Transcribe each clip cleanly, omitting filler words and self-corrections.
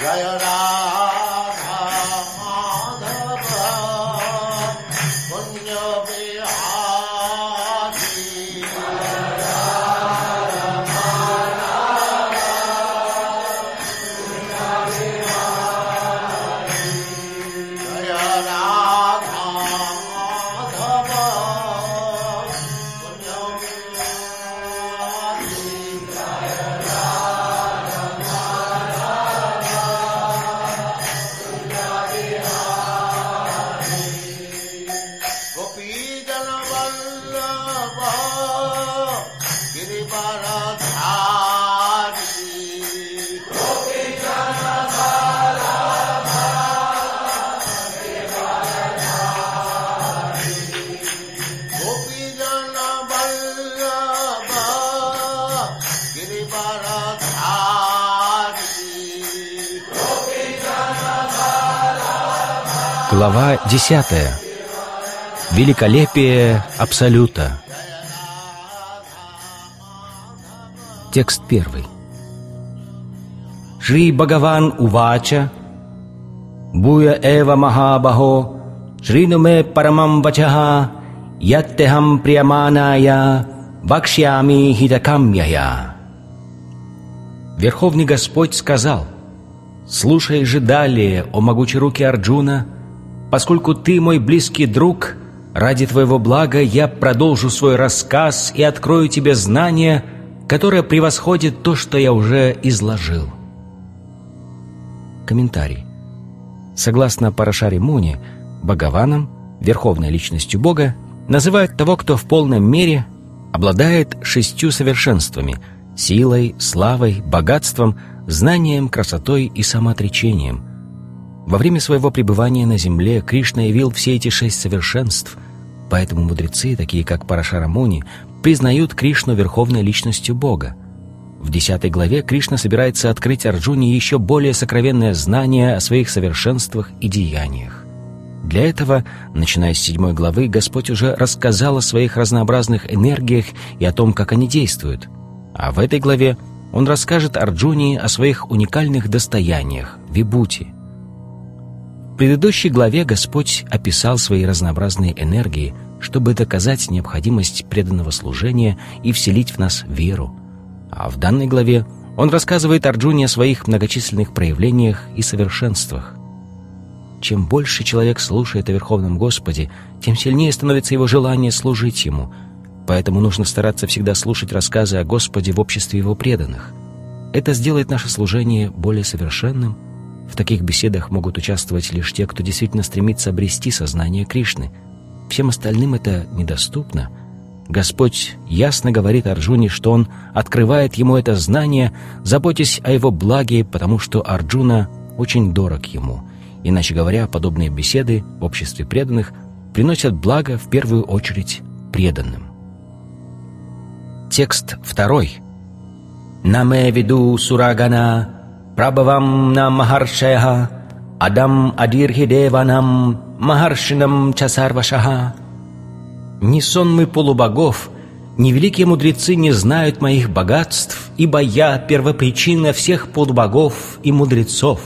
Глава 10. Великолепие Абсолюта. Текст 1. Шри Бхагаван Увача Буя Эва Махабахо Шринуме Парамам Вачаха Яттехам Прияманая Бакшьями Хитакамьяя. Верховный Господь сказал: «Слушай же далее, о могучерукий Арджуна, поскольку ты мой близкий друг, ради твоего блага я продолжу свой рассказ и открою тебе знание, которое превосходит то, что я уже изложил». Комментарий. Согласно Парашари Муни, Бхагаваном, верховной личностью Бога, называют того, кто в полной мере обладает 6 совершенствами — силой, славой, богатством, знанием, красотой и самоотречением. Во время своего пребывания на земле Кришна явил все эти 6 совершенств, поэтому мудрецы, такие как Парашара Муни, признают Кришну верховной личностью Бога. В 10 главе Кришна собирается открыть Арджуне еще более сокровенное знание о своих совершенствах и деяниях. Для этого, начиная с 7 главы, Господь уже рассказал о своих разнообразных энергиях и о том, как они действуют. А в этой главе Он расскажет Арджуне о своих уникальных достояниях – вибхути. В предыдущей главе Господь описал свои разнообразные энергии, чтобы доказать необходимость преданного служения и вселить в нас веру. А в данной главе Он рассказывает Арджуне о своих многочисленных проявлениях и совершенствах. Чем больше человек слушает о Верховном Господе, тем сильнее становится его желание служить Ему. Поэтому нужно стараться всегда слушать рассказы о Господе в обществе Его преданных. Это сделает наше служение более совершенным. В таких беседах могут участвовать лишь те, кто действительно стремится обрести сознание Кришны. Всем остальным это недоступно. Господь ясно говорит Арджуне, что Он открывает ему это знание, заботясь о его благе, потому что Арджуна очень дорог ему. Иначе говоря, подобные беседы в обществе преданных приносят благо в первую очередь преданным. Текст 2. Наме виду сурагана прабхавам на махаршеха адам адирхидеванам махаршинам часарвашаха. Ни сонмы полубогов, ни великие мудрецы не знают моих богатств, ибо я первопричина всех полубогов и мудрецов.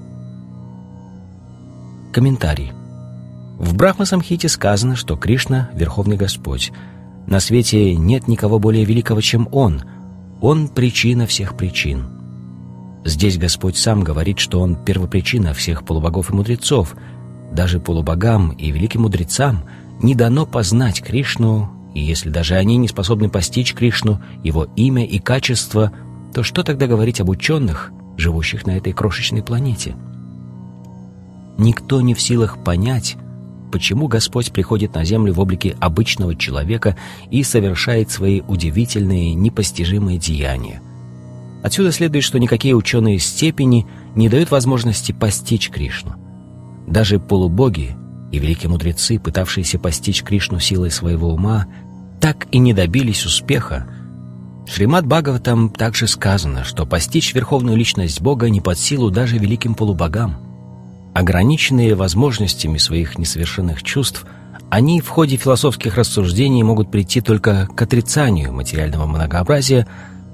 Комментарий. В Брахма-самхите сказано, что Кришна — Верховный Господь. На свете нет никого более великого, чем Он. Он — причина всех причин. Здесь Господь сам говорит, что Он — первопричина всех полубогов и мудрецов. Даже полубогам и великим мудрецам не дано познать Кришну, и если даже они не способны постичь Кришну, Его имя и качество, то что тогда говорить об ученых, живущих на этой крошечной планете? Никто не в силах понять, почему Господь приходит на землю в облике обычного человека и совершает свои удивительные, непостижимые деяния. Отсюда следует, что никакие ученые степени не дают возможности постичь Кришну. Даже полубоги и великие мудрецы, пытавшиеся постичь Кришну силой своего ума, так и не добились успеха. В Шримад-Бхагаватам также сказано, что постичь верховную личность Бога не под силу даже великим полубогам. Ограниченные возможностями своих несовершенных чувств, они в ходе философских рассуждений могут прийти только к отрицанию материального многообразия,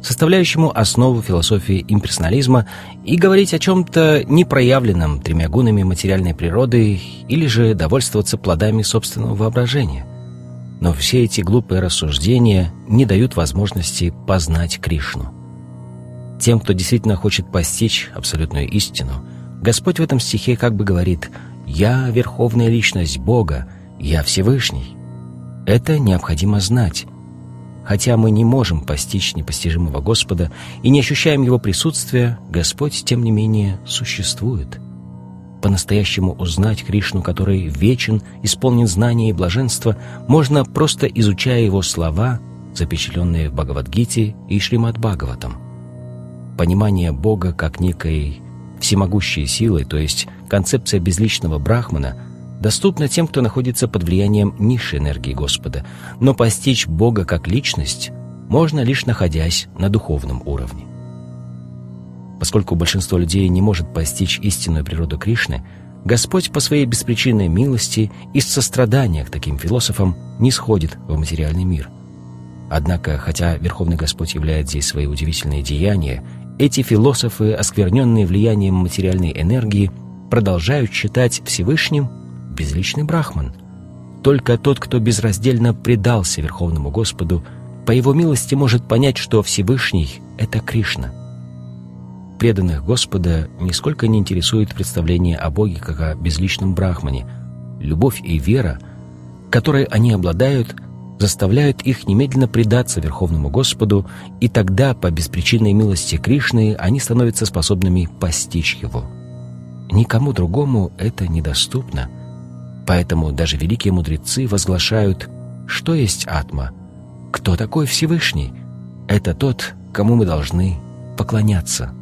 составляющему основу философии имперсонализма, и говорить о чем-то непроявленном тремя гунами материальной природы или же довольствоваться плодами собственного воображения. Но все эти глупые рассуждения не дают возможности познать Кришну. Тем, кто действительно хочет постичь абсолютную истину, Господь в этом стихе как бы говорит: «Я — Верховная Личность Бога, Я Всевышний». Это необходимо знать. Хотя мы не можем постичь непостижимого Господа и не ощущаем Его присутствия, Господь, тем не менее, существует. По-настоящему узнать Кришну, который вечен, исполнен знания и блаженства, можно, просто изучая Его слова, запечатленные в Бхагавад-гите и Шримад-Бхагаватам. Понимание Бога как некой всемогущей силы, то есть концепция безличного Брахмана, доступна тем, кто находится под влиянием низшей энергии Господа, но постичь Бога как личность можно лишь находясь на духовном уровне. Поскольку большинство людей не может постичь истинную природу Кришны, Господь по своей беспричинной милости и сострадания к таким философам не сходит в материальный мир. Однако, хотя Верховный Господь являет здесь свои удивительные деяния, эти философы, оскверненные влиянием материальной энергии, продолжают считать Всевышним безличный Брахман. Только тот, кто безраздельно предался Верховному Господу, по Его милости может понять, что Всевышний — это Кришна. Преданных Господа нисколько не интересует представление о Боге как о безличном Брахмане. Любовь и вера, которой они обладают, заставляют их немедленно предаться Верховному Господу, и тогда, по беспричинной милости Кришны, они становятся способными постичь Его. Никому другому это недоступно. Поэтому даже великие мудрецы возглашают: что есть Атма? Кто такой Всевышний? Это тот, кому мы должны поклоняться.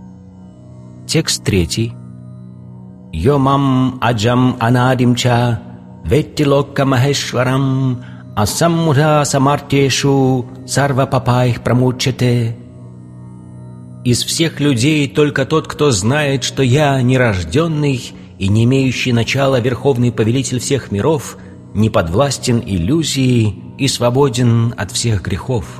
Текст 3. «Йомам аджам анадимча ветти локка махешварам асаммура самартешу сарва папайх прамуччате». «Из всех людей только тот, кто знает, что я нерожденный и не имеющий начала Верховный Повелитель всех миров, не подвластен иллюзии и свободен от всех грехов».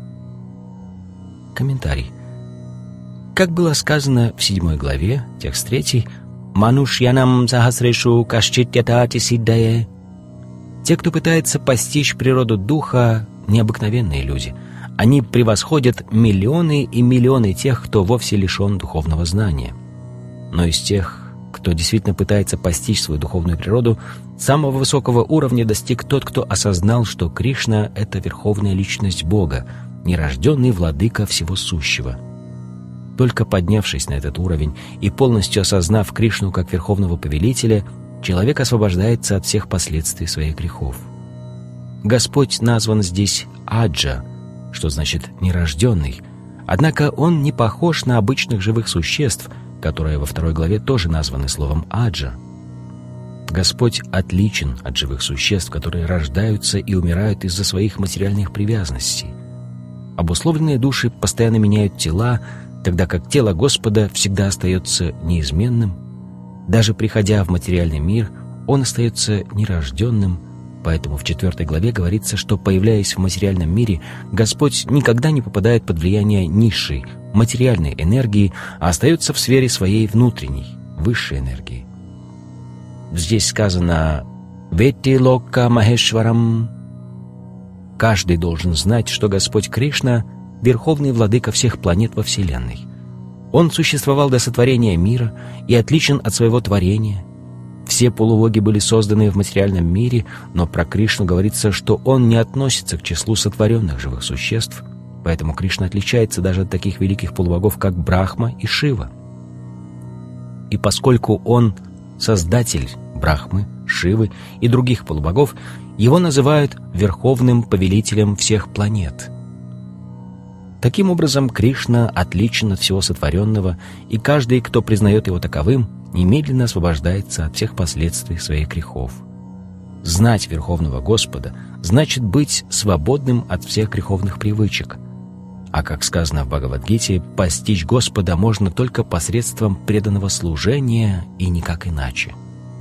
Комментарий. Как было сказано в 7 главе, текст 3, «Манушьянам сахасрешу кашчитятати сиддае». Те, кто пытается постичь природу духа, необыкновенные люди. Они превосходят миллионы и миллионы тех, кто вовсе лишен духовного знания. Но из тех, кто действительно пытается постичь свою духовную природу, самого высокого уровня достиг тот, кто осознал, что Кришна — это Верховная Личность Бога, нерожденный владыка всего сущего. Только поднявшись на этот уровень и полностью осознав Кришну как Верховного Повелителя, человек освобождается от всех последствий своих грехов. Господь назван здесь Аджа, что значит «нерожденный», однако Он не похож на обычных живых существ, которые во 2 главе тоже названы словом «аджа». Господь отличен от живых существ, которые рождаются и умирают из-за своих материальных привязанностей. Обусловленные души постоянно меняют тела, тогда как тело Господа всегда остается неизменным. Даже приходя в материальный мир, Он остается нерожденным, поэтому в 4 главе говорится, что, появляясь в материальном мире, Господь никогда не попадает под влияние низшей, материальной энергии, а остается в сфере своей внутренней, высшей энергии. Здесь сказано «Ветти локка махешварам». Каждый должен знать, что Господь Кришна — Верховный Владыка всех планет во Вселенной. Он существовал до сотворения мира и отличен от своего творения. Все полубоги были созданы в материальном мире, но про Кришну говорится, что Он не относится к числу сотворенных живых существ, поэтому Кришна отличается даже от таких великих полубогов, как Брахма и Шива. И поскольку Он — создатель Брахмы, Шивы и других полубогов, Его называют Верховным Повелителем всех планет. Таким образом, Кришна отличен от всего сотворенного, и каждый, кто признает Его таковым, немедленно освобождается от всех последствий своих грехов. Знать Верховного Господа значит быть свободным от всех греховных привычек. А как сказано в Бхагавад-гите, постичь Господа можно только посредством преданного служения и никак иначе.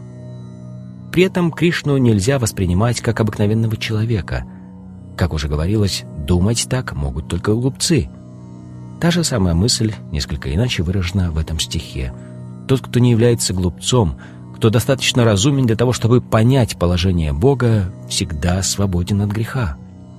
При этом Кришну нельзя воспринимать как обыкновенного человека. Как уже говорилось, думать так могут только глупцы. Та же самая мысль, несколько иначе выражена в этом стихе. Тот, кто не является глупцом, кто достаточно разумен для того, чтобы понять положение Бога, всегда свободен от греха.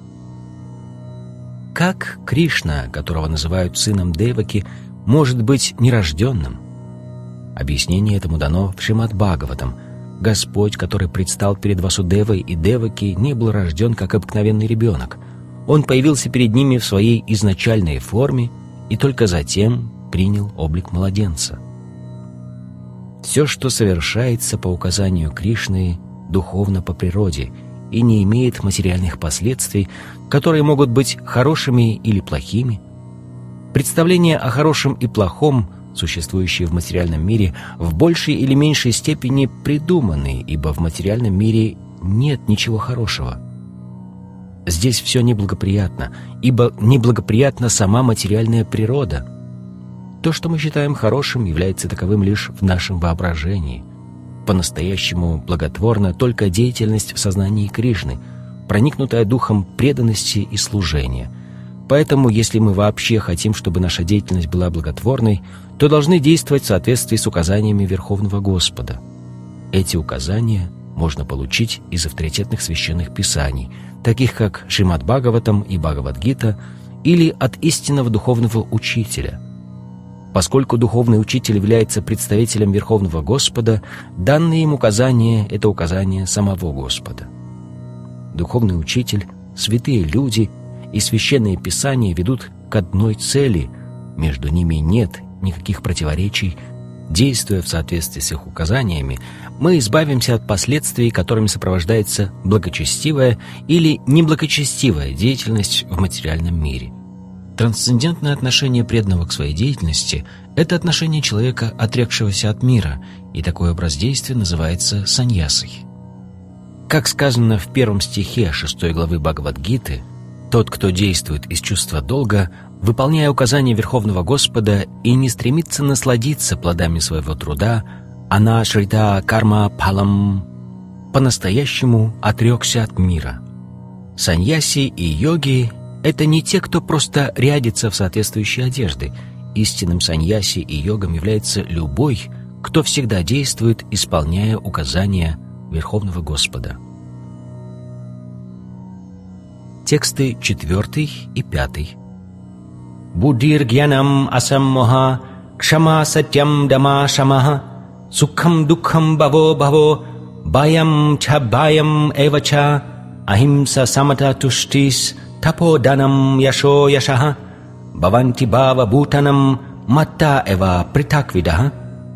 Как Кришна, которого называют сыном Деваки, может быть нерожденным? Объяснение этому дано в Шримад-Бхагаватам. Господь, который предстал перед Васудевой и Деваки, не был рожден как обыкновенный ребенок. Он появился перед ними в своей изначальной форме и только затем принял облик младенца. Все, что совершается по указанию Кришны, духовно по природе и не имеет материальных последствий, которые могут быть хорошими или плохими. Представления о хорошем и плохом, существующие в материальном мире, в большей или меньшей степени придуманы, ибо в материальном мире нет ничего хорошего. Здесь все неблагоприятно, ибо неблагоприятна сама материальная природа. То, что мы считаем хорошим, является таковым лишь в нашем воображении. По-настоящему благотворна только деятельность в сознании Кришны, проникнутая духом преданности и служения. Поэтому, если мы вообще хотим, чтобы наша деятельность была благотворной, то должны действовать в соответствии с указаниями Верховного Господа. Эти указания можно получить из авторитетных священных писаний, таких как Шримад-Бхагаватам и Бхагавад-гита, или от истинного духовного учителя. Поскольку духовный учитель является представителем Верховного Господа, данные им указания — это указания самого Господа. Духовный учитель, святые люди и священные писания ведут к одной цели, между ними нет никаких противоречий. Действуя в соответствии с их указаниями, мы избавимся от последствий, которыми сопровождается благочестивая или неблагочестивая деятельность в материальном мире. Трансцендентное отношение преданного к своей деятельности — это отношение человека, отрекшегося от мира, и такой образ действия называется саньясой. Как сказано в 1 стихе 6 главы Бхагавад-гиты, «Тот, кто действует из чувства долга, выполняя указания Верховного Господа и не стремится насладиться плодами своего труда, ана шрита карма палам, по-настоящему отрекся от мира». Саньяси и йоги — это не те, кто просто рядится в соответствующей одежды. Истинным саньяси и йогом является любой, кто всегда действует, исполняя указания Верховного Господа. Тексты 4 и 5. Буддир гьянам асаммоха, кшама сатьям дама шамаха, сукхам дукхам баво баво, баям ча баям эвача, ахимса самата туштис, тапо данам яшо яшаха, баванти бава бутанам, матта эва притаквидаха.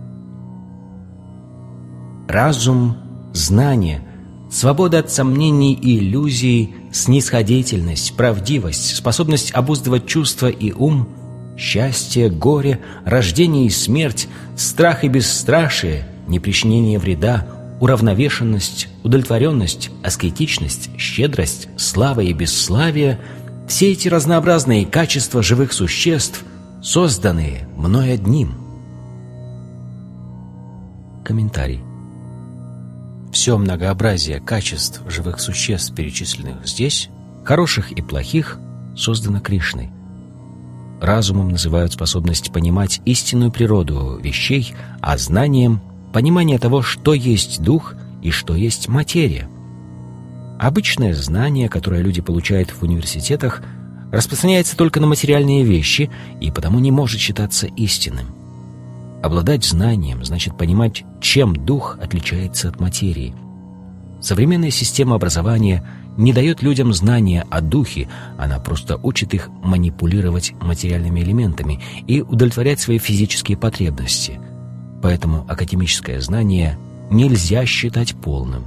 Разум, знание, свобода от сомнений и иллюзий, снисходительность, правдивость, способность обуздывать чувства и ум, счастье, горе, рождение и смерть, страх и бесстрашие, непричинение вреда, уравновешенность, удовлетворенность, аскетичность, щедрость, слава и бесславие — все эти разнообразные качества живых существ, созданные мной одним. Комментарий. Все многообразие качеств живых существ, перечисленных здесь, хороших и плохих, создано Кришной. Разумом называют способность понимать истинную природу вещей, а знанием — понимание того, что есть дух и что есть материя. Обычное знание, которое люди получают в университетах, распространяется только на материальные вещи и потому не может считаться истинным. Обладать знанием значит понимать, чем дух отличается от материи. Современная система образования не дает людям знания о духе, она просто учит их манипулировать материальными элементами и удовлетворять свои физические потребности. Поэтому академическое знание нельзя считать полным.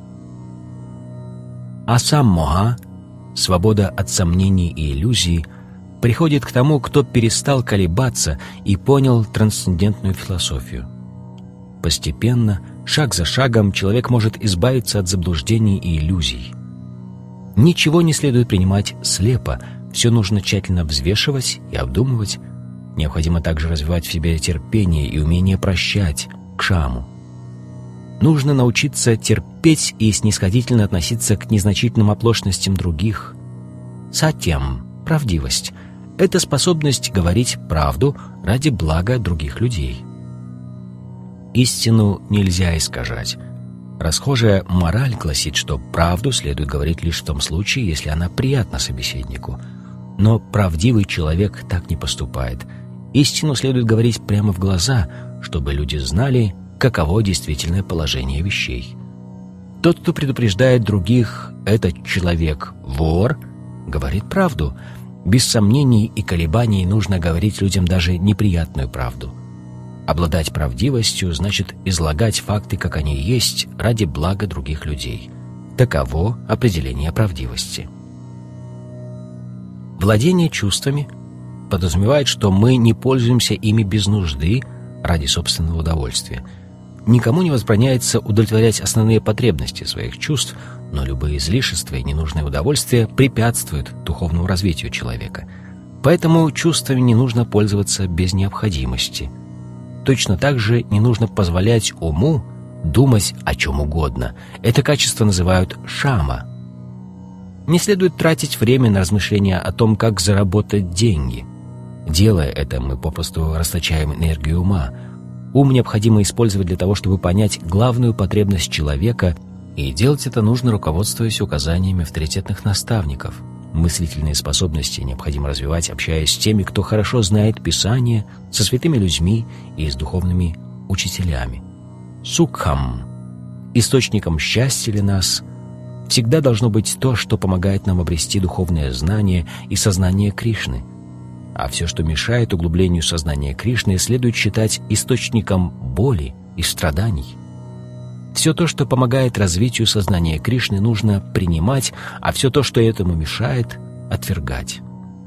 Асаммоха, свобода от сомнений и иллюзий, приходит к тому, кто перестал колебаться и понял трансцендентную философию. Постепенно, шаг за шагом, человек может избавиться от заблуждений и иллюзий. Ничего не следует принимать слепо, все нужно тщательно взвешивать и обдумывать. Необходимо также развивать в себе терпение и умение прощать, кшаму. Нужно научиться терпеть и снисходительно относиться к незначительным оплошностям других. Сатьям, правдивость, — это способность говорить правду ради блага других людей. Истину нельзя искажать. Расхожая мораль гласит, что правду следует говорить лишь в том случае, если она приятна собеседнику. Но правдивый человек так не поступает. Истину следует говорить прямо в глаза, чтобы люди знали, каково действительное положение вещей. Тот, кто предупреждает других, этот человек вор, говорит правду. Без сомнений и колебаний нужно говорить людям даже неприятную правду. Обладать правдивостью значит излагать факты, как они есть, ради блага других людей. Таково определение правдивости. Владение чувствами подразумевает, что мы не пользуемся ими без нужды ради собственного удовольствия. Никому не возбраняется удовлетворять основные потребности своих чувств, но любые излишества и ненужные удовольствия препятствуют духовному развитию человека. Поэтому чувствами не нужно пользоваться без необходимости. Точно так же не нужно позволять уму думать о чем угодно. Это качество называют шама. Не следует тратить время на размышления о том, как заработать деньги. Делая это, мы попросту расточаем энергию ума. Ум необходимо использовать для того, чтобы понять главную потребность человека, и делать это нужно, руководствуясь указаниями авторитетных наставников. Мыслительные способности необходимо развивать, общаясь с теми, кто хорошо знает Писание, со святыми людьми и с духовными учителями. Сукхам, источником счастья для нас, всегда должно быть то, что помогает нам обрести духовное знание и сознание Кришны. А все, что мешает углублению сознания Кришны, следует считать источником боли и страданий. Все то, что помогает развитию сознания Кришны, нужно принимать, а все то, что этому мешает, отвергать.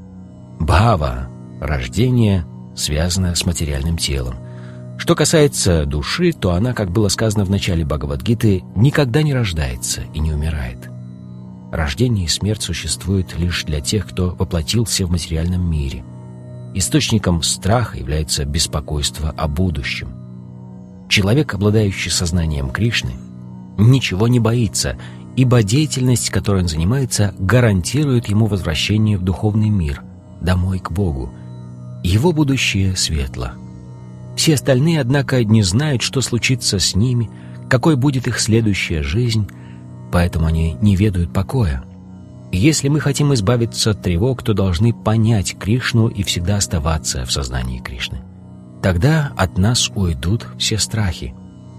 Бхава, рождение, связано с материальным телом. Что касается души, то она, как было сказано в начале Бхагавад-гиты, никогда не рождается и не умирает. Рождение и смерть существуют лишь для тех, кто воплотился в материальном мире. Источником страха является беспокойство о будущем. Человек, обладающий сознанием Кришны, ничего не боится, ибо деятельность, которой он занимается, гарантирует ему возвращение в духовный мир, домой к Богу. Его будущее светло. Все остальные, однако, не знают, что случится с ними, какой будет их следующая жизнь, поэтому они не ведают покоя. Если мы хотим избавиться от тревог, то должны понять Кришну и всегда оставаться в сознании Кришны. Тогда от нас уйдут все страхи.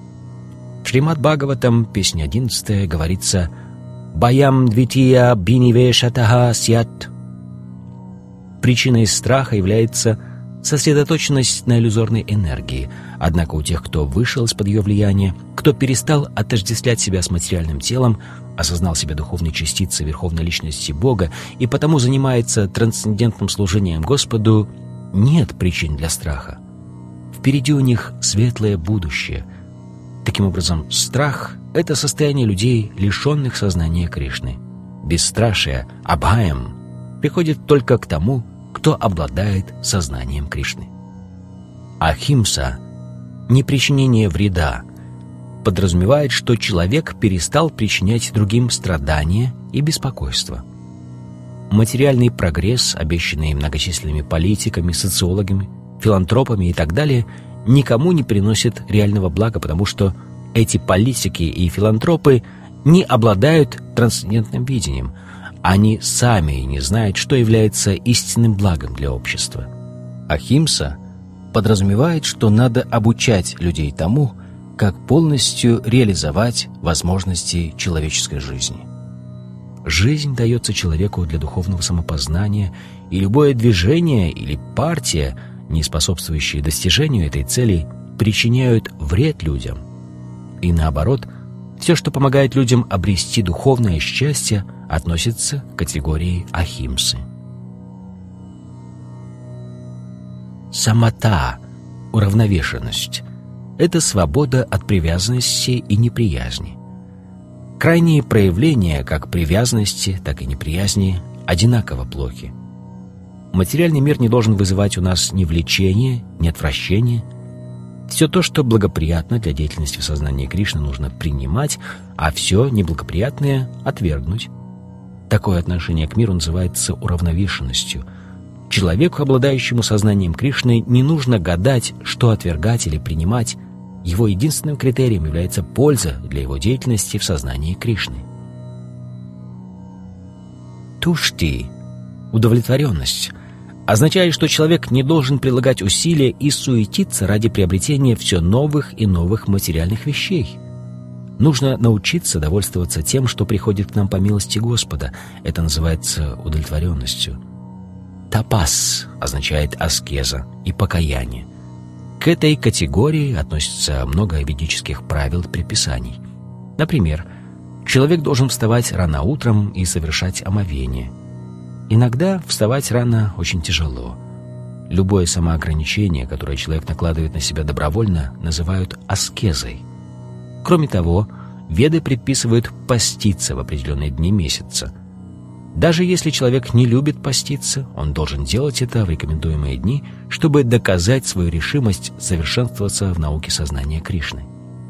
В Шримад Бхагаватам, песня 11, говорится «Баям двития бинивешатаха сят». Причиной страха является сосредоточенность на иллюзорной энергии. Однако у тех, кто вышел из-под ее влияния, кто перестал отождествлять себя с материальным телом, осознал себя духовной частицей Верховной Личности Бога и потому занимается трансцендентным служением Господу, нет причин для страха. Впереди у них светлое будущее. Таким образом, страх — это состояние людей, лишенных сознания Кришны. Бесстрашие, абхаям, приходит только к тому, кто обладает сознанием Кришны. Ахимса, непричинение вреда, подразумевает, что человек перестал причинять другим страдания и беспокойство. Материальный прогресс, обещанный многочисленными политиками, социологами, филантропами и так далее, никому не приносит реального блага, потому что эти политики и филантропы не обладают трансцендентным видением. Они сами не знают, что является истинным благом для общества. Ахимса подразумевает, что надо обучать людей тому, как полностью реализовать возможности человеческой жизни. Жизнь дается человеку для духовного самопознания, и любое движение или партия, не способствующие достижению этой цели, причиняют вред людям. И наоборот, все, что помогает людям обрести духовное счастье, относится к категории ахимсы. Самата, уравновешенность, это свобода от привязанности и неприязни. Крайние проявления как привязанности, так и неприязни одинаково плохи. Материальный мир не должен вызывать у нас ни влечения, ни отвращения. Все то, что благоприятно для деятельности в сознании Кришны, нужно принимать, а все неблагоприятное — отвергнуть. Такое отношение к миру называется уравновешенностью. Человеку, обладающему сознанием Кришны, не нужно гадать, что отвергать или принимать. Его единственным критерием является польза для его деятельности в сознании Кришны. Тушти – удовлетворенность – означает, что человек не должен прилагать усилия и суетиться ради приобретения все новых и новых материальных вещей. Нужно научиться довольствоваться тем, что приходит к нам по милости Господа. Это называется удовлетворенностью. Тапас означает аскеза и покаяние. К этой категории относится много ведических правил и предписаний. Например, человек должен вставать рано утром и совершать омовение. Иногда вставать рано очень тяжело. Любое самоограничение, которое человек накладывает на себя добровольно, называют аскезой. Кроме того, Веды предписывают поститься в определенные дни месяца. Даже если человек не любит поститься, он должен делать это в рекомендуемые дни, чтобы доказать свою решимость совершенствоваться в науке сознания Кришны.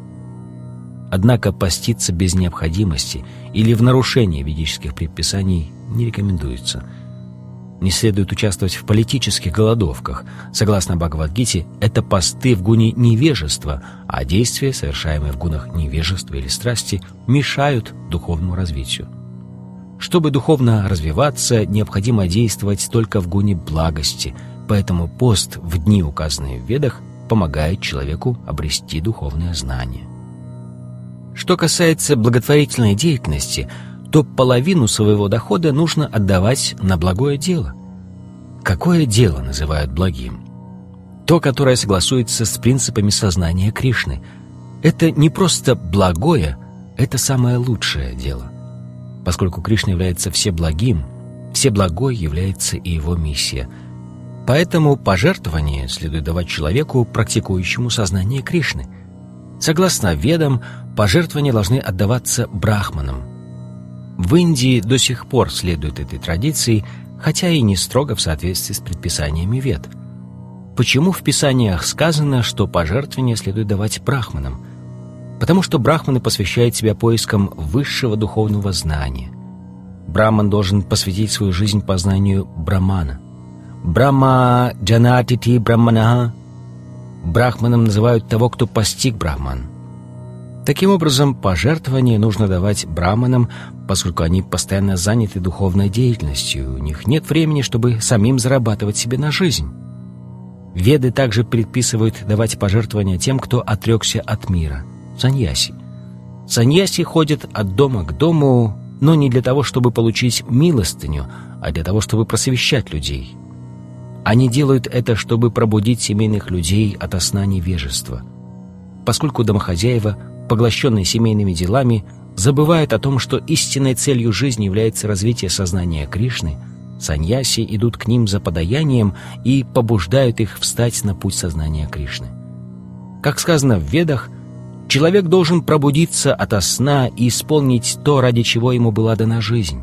Однако поститься без необходимости или в нарушении ведических предписаний не рекомендуется. Не следует участвовать в политических голодовках. Согласно Бхагавад-гите, это посты в гуне невежества, а действия, совершаемые в гунах невежества или страсти, мешают духовному развитию. Чтобы духовно развиваться, необходимо действовать только в гуне благости, поэтому пост в дни, указанные в Ведах, помогает человеку обрести духовное знание. Что касается благотворительной деятельности, то половину своего дохода нужно отдавать на благое дело. Какое дело называют благим? То, которое согласуется с принципами сознания Кришны. Это не просто благое, это самое лучшее дело. Поскольку Кришна является всеблагим, всеблагой является и его миссия. Поэтому пожертвование следует давать человеку, практикующему сознание Кришны. Согласно Ведам, пожертвования должны отдаваться брахманам. В Индии до сих пор следуют этой традиции, хотя и не строго в соответствии с предписаниями Вед. Почему в Писаниях сказано, что пожертвования следует давать брахманам? Потому что брахманы посвящают себя поискам высшего духовного знания. Брахман должен посвятить свою жизнь познанию Брамана. Брахма джанатити брахманаха. Брахманом называют того, кто постиг Брахман. Таким образом, пожертвования нужно давать брахманам, поскольку они постоянно заняты духовной деятельностью, у них нет времени, чтобы самим зарабатывать себе на жизнь. Веды также предписывают давать пожертвования тем, кто отрекся от мира – саньяси. Саньяси ходят от дома к дому, но не для того, чтобы получить милостыню, а для того, чтобы просвещать людей. Они делают это, чтобы пробудить семейных людей ото сна невежества. Поскольку домохозяева, поглощенные семейными делами, забывают о том, что истинной целью жизни является развитие сознания Кришны, саньяси идут к ним за подаянием и побуждают их встать на путь сознания Кришны. Как сказано в Ведах, человек должен пробудиться ото сна и исполнить то, ради чего ему была дана жизнь.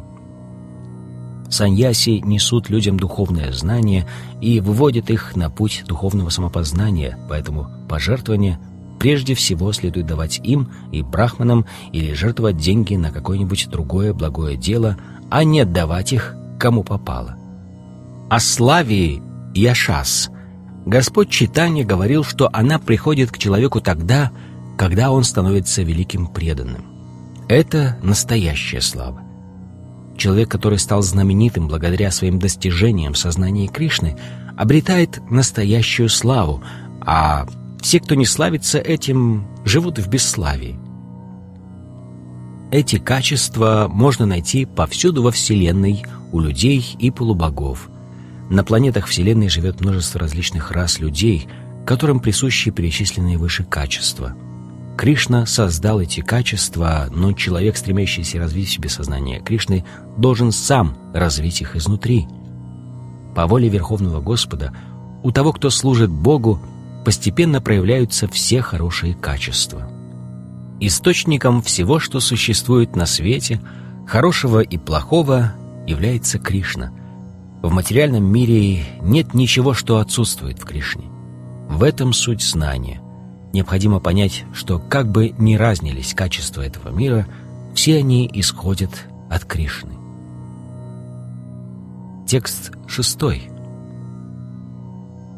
Саньяси несут людям духовное знание и выводят их на путь духовного самопознания, поэтому пожертвования прежде всего следует давать им и брахманам или жертвовать деньги на какое-нибудь другое благое дело, а не отдавать их кому попало. О славе яшас Господь Чайтанья говорил, что она приходит к человеку тогда, когда он становится великим преданным. Это настоящая слава. Человек, который стал знаменитым благодаря своим достижениям в сознании Кришны, обретает настоящую славу, а все, кто не славится этим, живут в бесславии. Эти качества можно найти повсюду во Вселенной, у людей и полубогов. На планетах Вселенной живет множество различных рас людей, которым присущи перечисленные выше качества. Кришна создал эти качества, но человек, стремящийся развить в себе сознание Кришны, должен сам развить их изнутри. По воле Верховного Господа, у того, кто служит Богу, постепенно проявляются все хорошие качества. Источником всего, что существует на свете, хорошего и плохого, является Кришна. В материальном мире нет ничего, что отсутствует в Кришне. В этом суть знания. Необходимо понять, что как бы ни разнились качества этого мира, все они исходят от Кришны. Текст 6.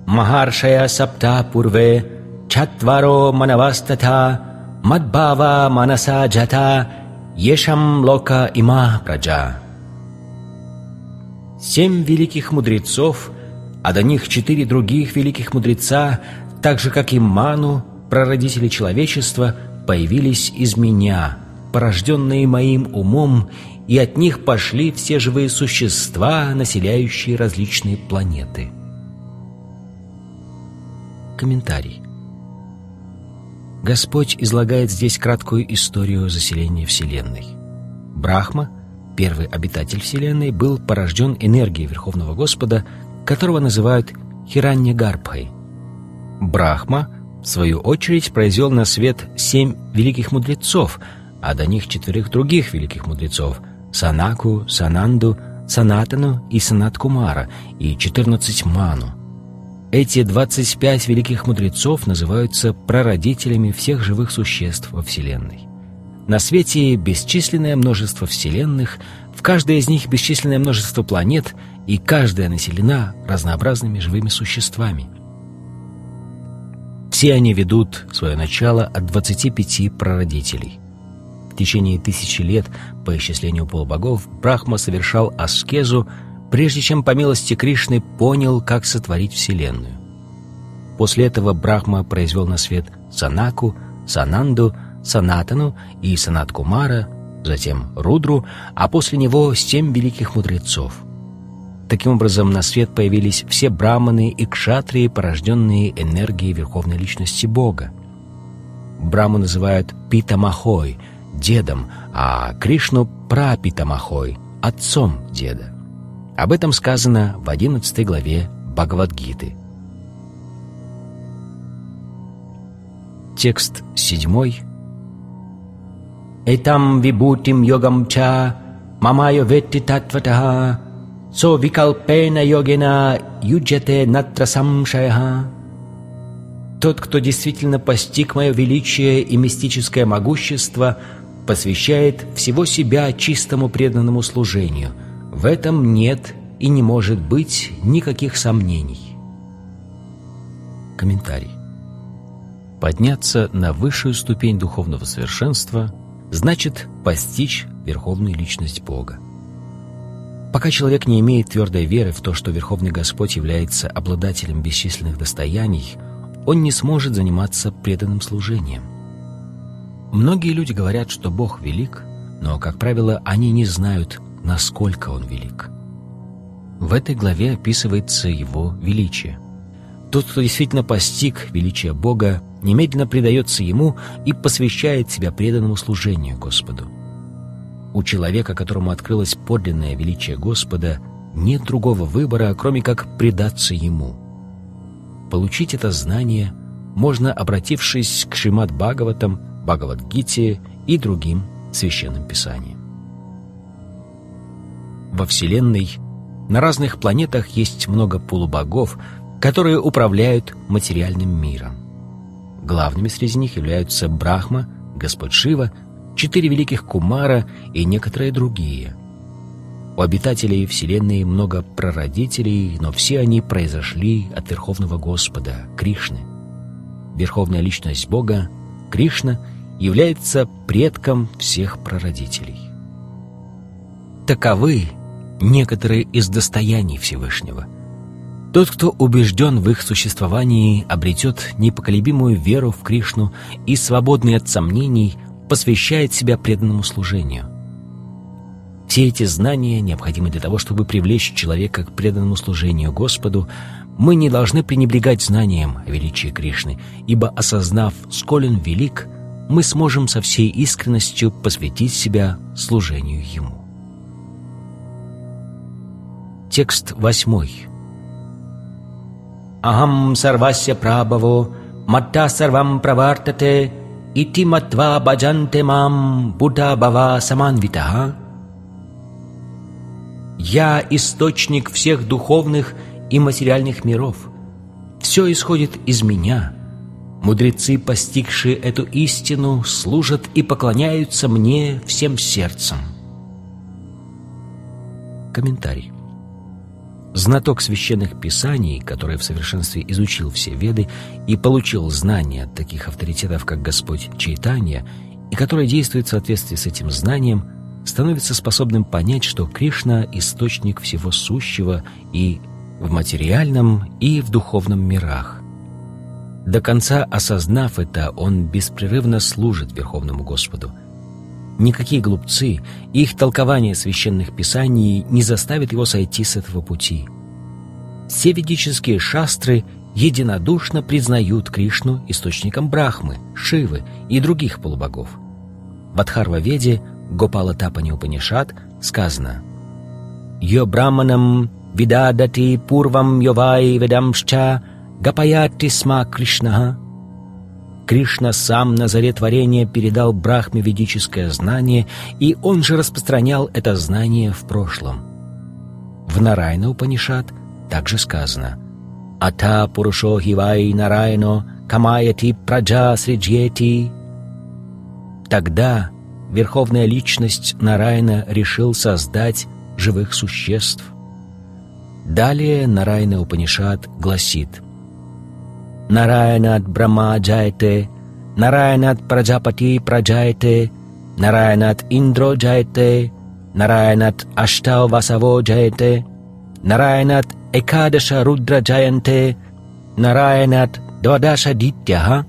Махаршая сапта пурве чатваро манавастата мадбава манаса джата ешам лока има праджа. 7 великих мудрецов, а до них 4 других великих мудреца, так же, как и Ману, прародители человечества, появились из меня, порожденные моим умом, и от них пошли все живые существа, населяющие различные планеты. Комментарий. Господь излагает здесь краткую историю заселения Вселенной. Брахма, первый обитатель Вселенной, был порожден энергией Верховного Господа, которого называют Хиранья-гарбхой. Брахма, в свою очередь, произвел на свет 7 великих мудрецов, а до них 4 других великих мудрецов — Санаку, Сананду, Санатану и Санат-Кумара, и 14 Ману. Эти 25 великих мудрецов называются прародителями всех живых существ во Вселенной. На свете бесчисленное множество вселенных, в каждой из них бесчисленное множество планет, и каждая населена разнообразными живыми существами. Все они ведут свое начало от 25 прародителей. В течение 1000 лет, по исчислению полубогов, Брахма совершал аскезу, прежде чем по милости Кришны понял, как сотворить Вселенную. После этого Брахма произвел на свет Санаку, Сананду, Санатану и Санат-Кумара, затем Рудру, а после него 7 великих мудрецов. Таким образом, на свет появились все браманы и кшатрии, порожденные энергией Верховной Личности Бога. Браму называют Питамахой, дедом, а Кришну Прапитамахой, отцом деда. Об этом сказано в 11 главе Бхагавад-гиты. Текст 7. «Этам вибутим йогам ча мамайо ветти татватаха со викалпена йогена юджате натра самшаяха». Тот, кто действительно постиг мое величие и мистическое могущество, посвящает всего себя чистому преданному служению. В этом нет и не может быть никаких сомнений. Комментарий. Подняться на высшую ступень духовного совершенства значит постичь Верховную Личность Бога. Пока человек не имеет твердой веры в то, что Верховный Господь является обладателем бесчисленных достояний, он не сможет заниматься преданным служением. Многие люди говорят, что Бог велик, но, как правило, они не знают, насколько Он велик. В этой главе описывается Его величие. Тот, кто действительно постиг величие Бога, немедленно предается Ему и посвящает себя преданному служению Господу. У человека, которому открылось подлинное величие Господа, нет другого выбора, кроме как предаться Ему. Получить это знание можно, обратившись к Шримад-Бхагаватам, Бхагавад-гите и другим священным писаниям. Во Вселенной на разных планетах есть много полубогов, которые управляют материальным миром. Главными среди них являются Брахма, Господь Шива, 4 великих Кумара и некоторые другие. У обитателей Вселенной много прародителей, но все они произошли от Верховного Господа, Кришны. Верховная Личность Бога, Кришна, является предком всех прародителей. Таковы некоторые из достояний Всевышнего. Тот, кто убежден в их существовании, обретет непоколебимую веру в Кришну и, свободный от сомнений, посвящает себя преданному служению. Все эти знания необходимы для того, чтобы привлечь человека к преданному служению Господу. Мы не должны пренебрегать знанием о величии Кришны, ибо, осознав, сколь Он велик, мы сможем со всей искренностью посвятить себя служению Ему. Текст 8. «Ахам сарвася прабхаво, матта сарвам правартате, ити матва баджанте мам, будда бава саманвитаха». «Я источник всех духовных и материальных миров. Все исходит из меня. Мудрецы, постигшие эту истину, служат и поклоняются мне всем сердцем». Комментарий. знаток священных писаний, который в совершенстве изучил все Веды и получил знания от таких авторитетов, как Господь Чайтанья, и который действует в соответствии с этим знанием, становится способным понять, что Кришна — источник всего сущего и в материальном, и в духовном мирах. До конца осознав это, он беспрерывно служит Верховному Господу. Никакие глупцы, их толкование священных писаний не заставит его сойти с этого пути. Все ведические шастры единодушно признают Кришну источником Брахмы, Шивы и других полубогов. В Адхарва-веде Гопала-Тапани Упанишад сказано: «Йо браманам видадати пурвам йовай ведамшча гапаяти сма Кришнаха». Кришна сам на заре творения передал Брахме ведическое знание, и он же распространял это знание в прошлом. В Нараяна Упанишад также сказано: «Ата пурушо хивай нараяно камаяти праджа сриджьети». Тогда Верховная Личность Нараяна решил создать живых существ. Далее Нараяна Упанишад гласит: Нараянат Брахма джаяте, Нараянат Праджапати праджаяте, Нараянат Индро джаяте, Нараянат Аштау Васаво джаяте, Нараянат Экадаша Рудра джаянте, Нараянат Двадаша Дитяха.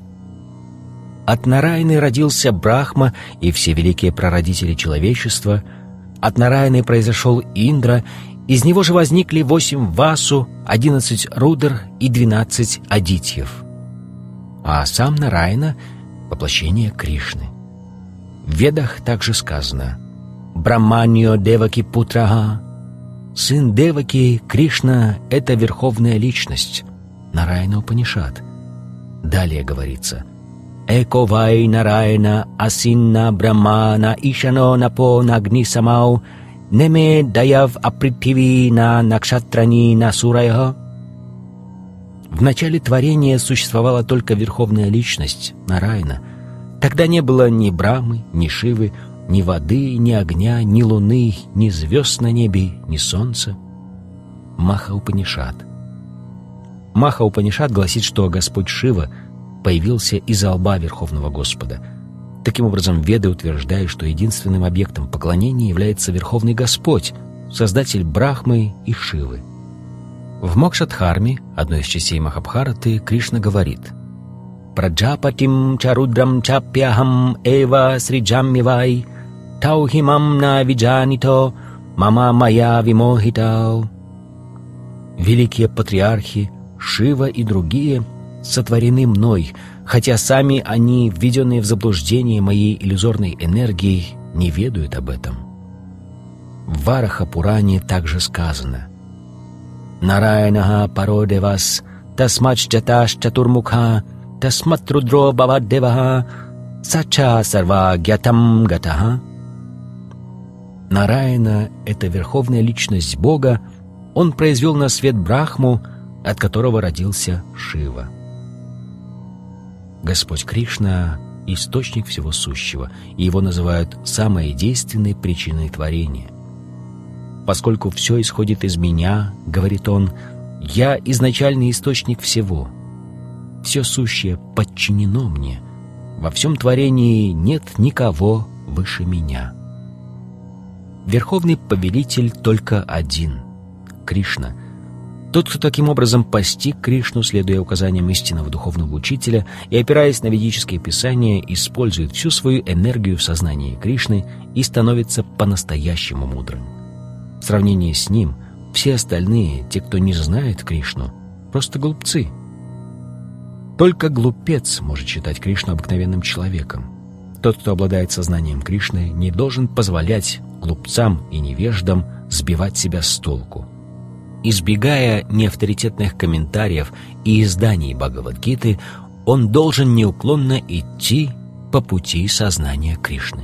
От Нараяны родился Брахма и все великие прародители человечества. От Нараяны произошел Индра. Из него же возникли 8 Васу, 11 Рудр и 12 Адитьев. А сам Нараяна — воплощение Кришны. В Ведах также сказано: «Брахманьо Деваки Путраха». Сын Деваки, Кришна — это Верховная Личность. Нараяна Упанишад. Далее говорится: «Эко вай Нараяна асинна Брахмана ишано напо нагни самау неме даяв апритиви на накшатрани на сурайха». В начале творения существовала только Верховная Личность, Нараяна. Тогда не было ни Брахмы, ни Шивы, ни воды, ни огня, ни луны, ни звезд на небе, ни солнца. Маха-Упанишад. Маха-Упанишад гласит, что Господь Шива появился из-за лба Верховного Господа. Таким образом, Веды утверждают, что единственным объектом поклонения является Верховный Господь, Создатель Брахмы и Шивы. В Мокшадхарме, одной из частей Махабхараты, Кришна говорит: «Праджапатим чарудрам чапьяхам эва сриджаммивай таухимам на виджанито мама моя вимохитау». Великие патриархи, Шива и другие сотворены мной, хотя сами они, введенные в заблуждение моей иллюзорной энергией, не ведают об этом. В Вараха-Пуране также сказано: «Нараянаха пародевас тасмач джаташ чатурмукха тасмат рудро баваддеваха сача сарва гьятам гатаха». Нараяна — это Верховная Личность Бога. Он произвел на свет Брахму, от которого родился Шива. Господь Кришна — источник всего сущего, и его называют самой действенной причиной творения. «Поскольку все исходит из меня, — говорит он, — я изначальный источник всего. Все сущее подчинено мне. Во всем творении нет никого выше меня». Верховный повелитель только один — Кришна. Тот, кто таким образом постиг Кришну, следуя указаниям истинного духовного учителя и опираясь на ведические писания, использует всю свою энергию в сознании Кришны и становится по-настоящему мудрым. В сравнении с ним все остальные, те, кто не знает Кришну, просто глупцы. Только глупец может считать Кришну обыкновенным человеком. Тот, кто обладает сознанием Кришны, не должен позволять глупцам и невеждам сбивать себя с толку. Избегая неавторитетных комментариев и изданий Бхагавад-гиты, он должен неуклонно идти по пути сознания Кришны.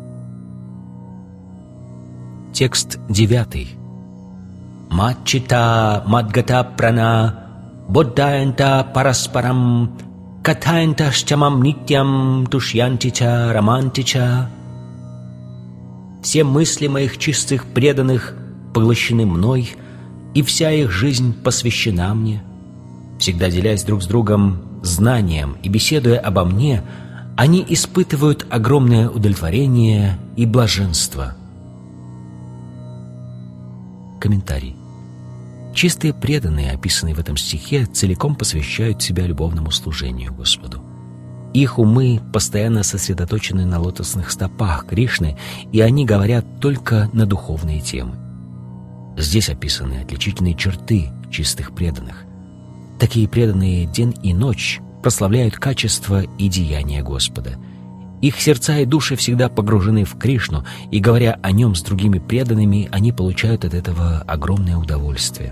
Текст 9. «Маччита мадгата прана боддаянта параспарам катаянта шчамам нитьям тушьянтича рамантича». Все мысли моих чистых преданных поглощены мной, и вся их жизнь посвящена мне. Всегда делясь друг с другом знанием и беседуя обо мне, они испытывают огромное удовлетворение и блаженство. Комментарий. Чистые преданные, описанные в этом стихе, целиком посвящают себя любовному служению Господу. Их умы постоянно сосредоточены на лотосных стопах Кришны, и они говорят только на духовные темы. Здесь описаны отличительные черты чистых преданных. Такие преданные день и ночь прославляют качество и деяния Господа. Их сердца и души всегда погружены в Кришну, и, говоря о Нем с другими преданными, они получают от этого огромное удовольствие.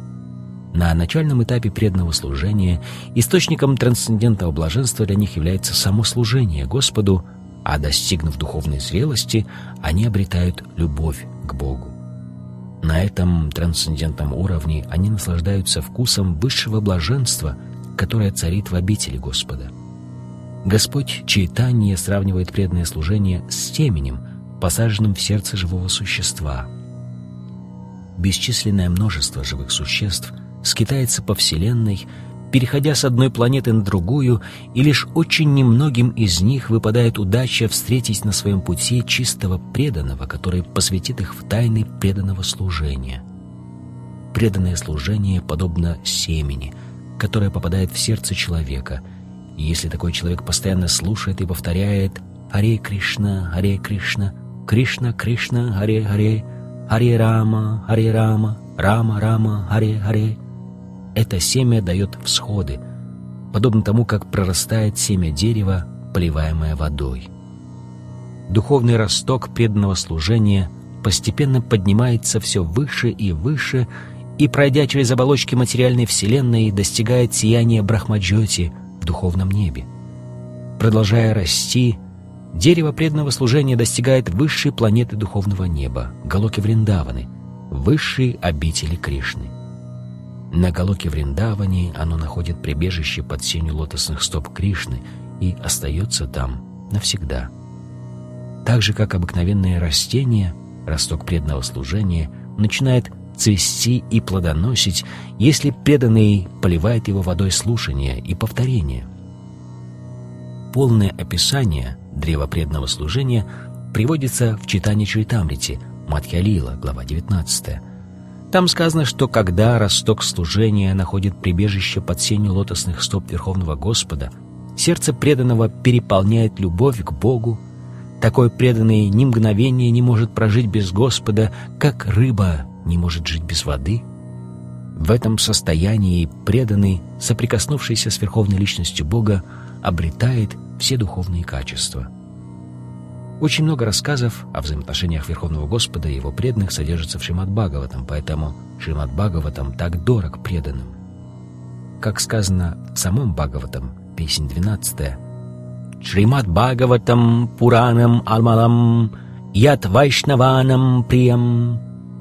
На начальном этапе преданного служения источником трансцендентного блаженства для них является само служение Господу, а достигнув духовной зрелости, они обретают любовь к Богу. На этом трансцендентном уровне они наслаждаются вкусом высшего блаженства, которое царит в обители Господа. Господь Чайтанья сравнивает преданное служение с теменем, посаженным в сердце живого существа. Бесчисленное множество живых существ скитается по Вселенной, переходя с одной планеты на другую, и лишь очень немногим из них выпадает удача встретить на своем пути чистого преданного, который посвятит их в тайны преданного служения. Преданное служение подобно семени, которое попадает в сердце человека, и если такой человек постоянно слушает и повторяет «Харе Кришна, Кришна Кришна, Харе Харе, Харе Рама, Рама Рама, Харе Харе», это семя дает всходы, подобно тому, как прорастает семя дерева, поливаемое водой. Духовный росток преданного служения постепенно поднимается все выше и выше, и, пройдя через оболочки материальной вселенной, достигает сияния Брахмаджоти в духовном небе. Продолжая расти, дерево преданного служения достигает высшей планеты духовного неба, Галоки Вриндаваны, высшей обители Кришны. На Галоке Вриндаване оно находит прибежище под сенью лотосных стоп Кришны и остается там навсегда. Так же, как обыкновенное растение, росток преданного служения начинает цвести и плодоносить, если преданный поливает его водой слушания и повторения. Полное описание древа преданного служения приводится в Чайтанья Чаритамрите, Мадхья-лила, глава 19. Там сказано, что когда росток служения находит прибежище под сенью лотосных стоп Верховного Господа, сердце преданного переполняет любовь к Богу. Такой преданный ни мгновения не может прожить без Господа, как рыба не может жить без воды. В этом состоянии преданный, соприкоснувшийся с Верховной Личностью Бога, обретает все духовные качества. Очень много рассказов о взаимоотношениях Верховного Господа и Его преданных содержится в Шримад-Бхагаватам, поэтому Шримад-Бхагаватам так дорог преданным. Как сказано в самом Бхагаватам, песнь 12, «Шримад-Бхагаватам Пуранам Алмалам Ят Вайшнаванам Приям».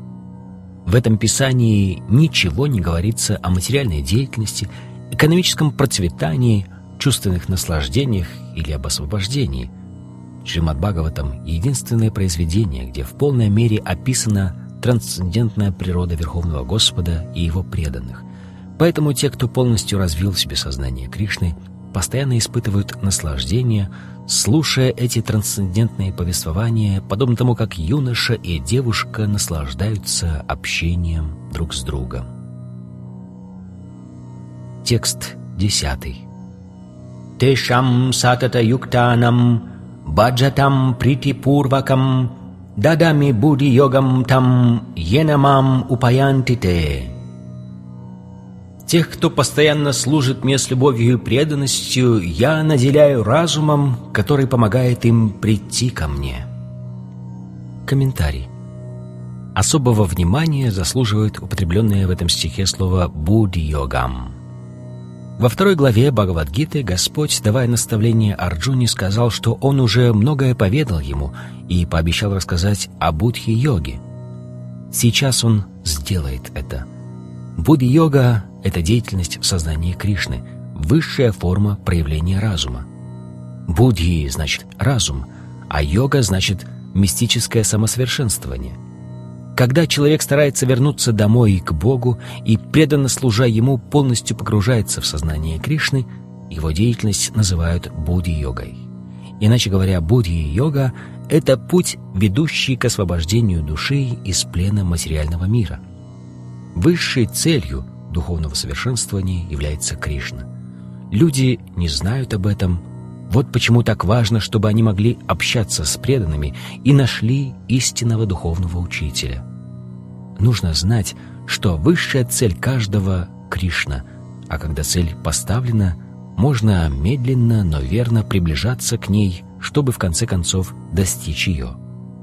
В этом писании ничего не говорится о материальной деятельности, экономическом процветании, чувственных наслаждениях или об освобождении. Шримад-Бхагаватам — единственное произведение, где в полной мере описана трансцендентная природа Верховного Господа и Его преданных. Поэтому те, кто полностью развил в себе сознание Кришны, постоянно испытывают наслаждение, слушая эти трансцендентные повествования, подобно тому, как юноша и девушка наслаждаются общением друг с другом. Текст 10. «Тешам сатата юктанам баджатам притипурвакам дадами буди йогам там енамам упаянтите». Тех, кто постоянно служит мне с любовью и преданностью, я наделяю разумом, который помогает им прийти ко мне. Комментарий. Особого внимания заслуживает употребленное в этом стихе слово «будди-йогам». Во 2 главе Бхагавад-гиты Господь, давая наставление Арджуне, сказал, что Он уже многое поведал ему и пообещал рассказать о будхи-йоге. Сейчас Он сделает это. Будди-йога — это деятельность в сознании Кришны, высшая форма проявления разума. Будхи значит разум, а йога значит мистическое самосовершенствование. Когда человек старается вернуться домой к Богу и, преданно служа Ему, полностью погружается в сознание Кришны, его деятельность называют будди-йогой. Иначе говоря, будди-йога — это путь, ведущий к освобождению души из плена материального мира. Высшей целью духовного совершенствования является Кришна. Люди не знают об этом. Вот почему так важно, чтобы они могли общаться с преданными и нашли истинного духовного учителя. Нужно знать, что высшая цель каждого — Кришна, а когда цель поставлена, можно медленно, но верно приближаться к ней, чтобы в конце концов достичь ее.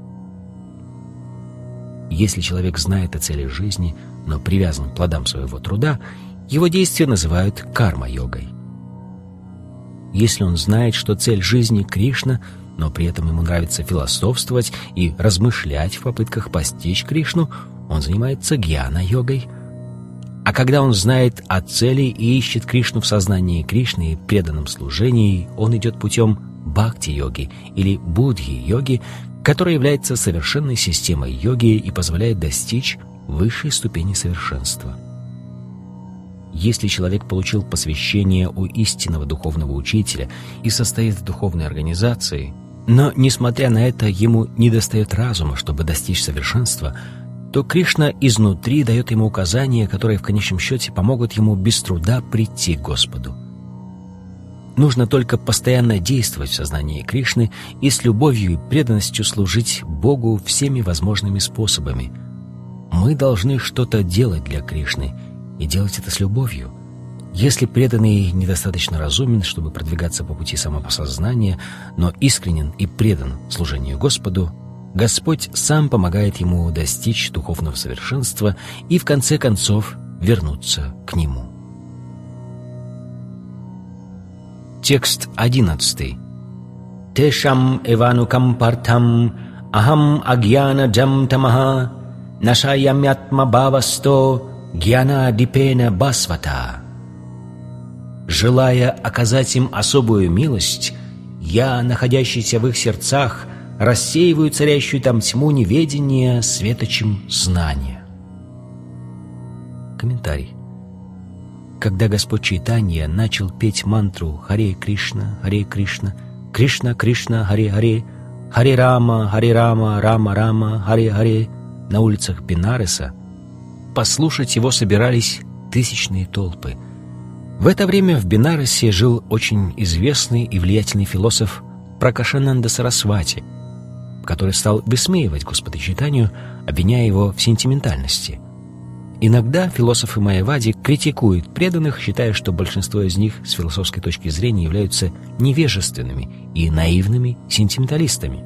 Если человек знает о цели жизни, но привязан к плодам своего труда, его действия называют карма-йогой. Если он знает, что цель жизни — Кришна, но при этом ему нравится философствовать и размышлять в попытках постичь Кришну, он занимается гьяна-йогой. А когда он знает о цели и ищет Кришну в сознании Кришны и преданном служении, он идет путем бхакти-йоги или будхи-йоги, которая является совершенной системой йоги и позволяет достичь высшей ступени совершенства. Если человек получил посвящение у истинного духовного учителя и состоит в духовной организации, но, несмотря на это, ему недостает разума, чтобы достичь совершенства, то Кришна изнутри дает ему указания, которые в конечном счете помогут ему без труда прийти к Господу. Нужно только постоянно действовать в сознании Кришны и с любовью и преданностью служить Богу всеми возможными способами. Мы должны что-то делать для Кришны и делать это с любовью. Если преданный недостаточно разумен, чтобы продвигаться по пути самопосознания, но искренен и предан служению Господу, Господь сам помогает ему достичь духовного совершенства и в конце концов вернуться к Нему. Текст 11. Тешам эванукам партам ахам агьяна джам тамаха нашаямятма бхавасто гьяна дипена басвата. Желая оказать им особую милость, я, находящийся в их сердцах, рассеиваю царящую там тьму неведения светочем знания. Комментарий. Когда Господь Чайтанья начал петь мантру «Харе Кришна, Кришна Кришна, Харе Харе, Харе Рама, Рама Рама, Харе Харе» на улицах Бенареса, послушать его собирались тысячные толпы. В это время в Бенаресе жил очень известный и влиятельный философ Пракашананда Сарасвати, который стал высмеивать Господа Чайтанью, обвиняя его в сентиментальности. Иногда философы майявади критикуют преданных, считая, что большинство из них с философской точки зрения являются невежественными и наивными сентименталистами.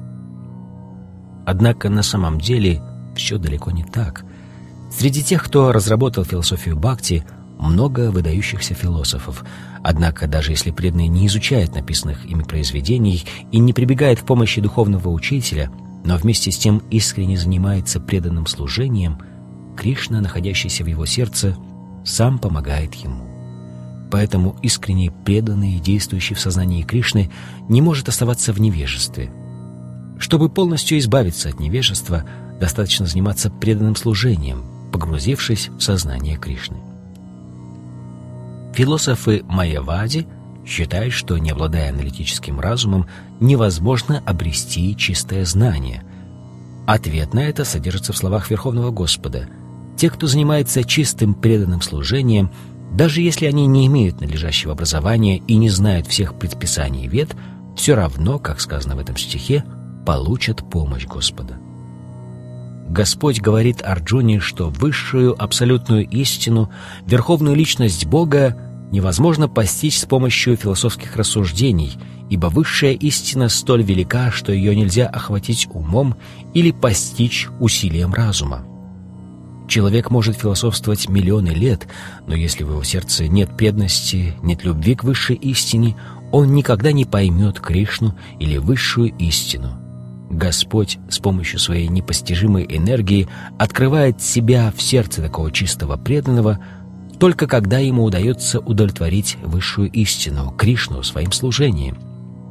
Однако на самом деле все далеко не так. Среди тех, кто разработал философию бхакти, много выдающихся философов. Однако даже если преданный не изучает написанных ими произведений и не прибегает к помощи духовного учителя, но вместе с тем искренне занимается преданным служением, Кришна, находящийся в его сердце, сам помогает ему. Поэтому искренне преданный и действующий в сознании Кришны не может оставаться в невежестве. Чтобы полностью избавиться от невежества, достаточно заниматься преданным служением, погрузившись в сознание Кришны. Философы майявади считают, что, не обладая аналитическим разумом, невозможно обрести чистое знание. Ответ на это содержится в словах Верховного Господа. Те, кто занимается чистым преданным служением, даже если они не имеют надлежащего образования и не знают всех предписаний вед, все равно, как сказано в этом стихе, получат помощь Господа. Господь говорит Арджуне, что высшую абсолютную истину, верховную личность Бога, невозможно постичь с помощью философских рассуждений, ибо высшая истина столь велика, что ее нельзя охватить умом или постичь усилием разума. Человек может философствовать миллионы лет, но если в его сердце нет преданности, нет любви к высшей истине, он никогда не поймет Кришну или высшую истину. Господь с помощью своей непостижимой энергии открывает себя в сердце такого чистого преданного, только когда ему удается удовлетворить высшую истину, Кришну, своим служением.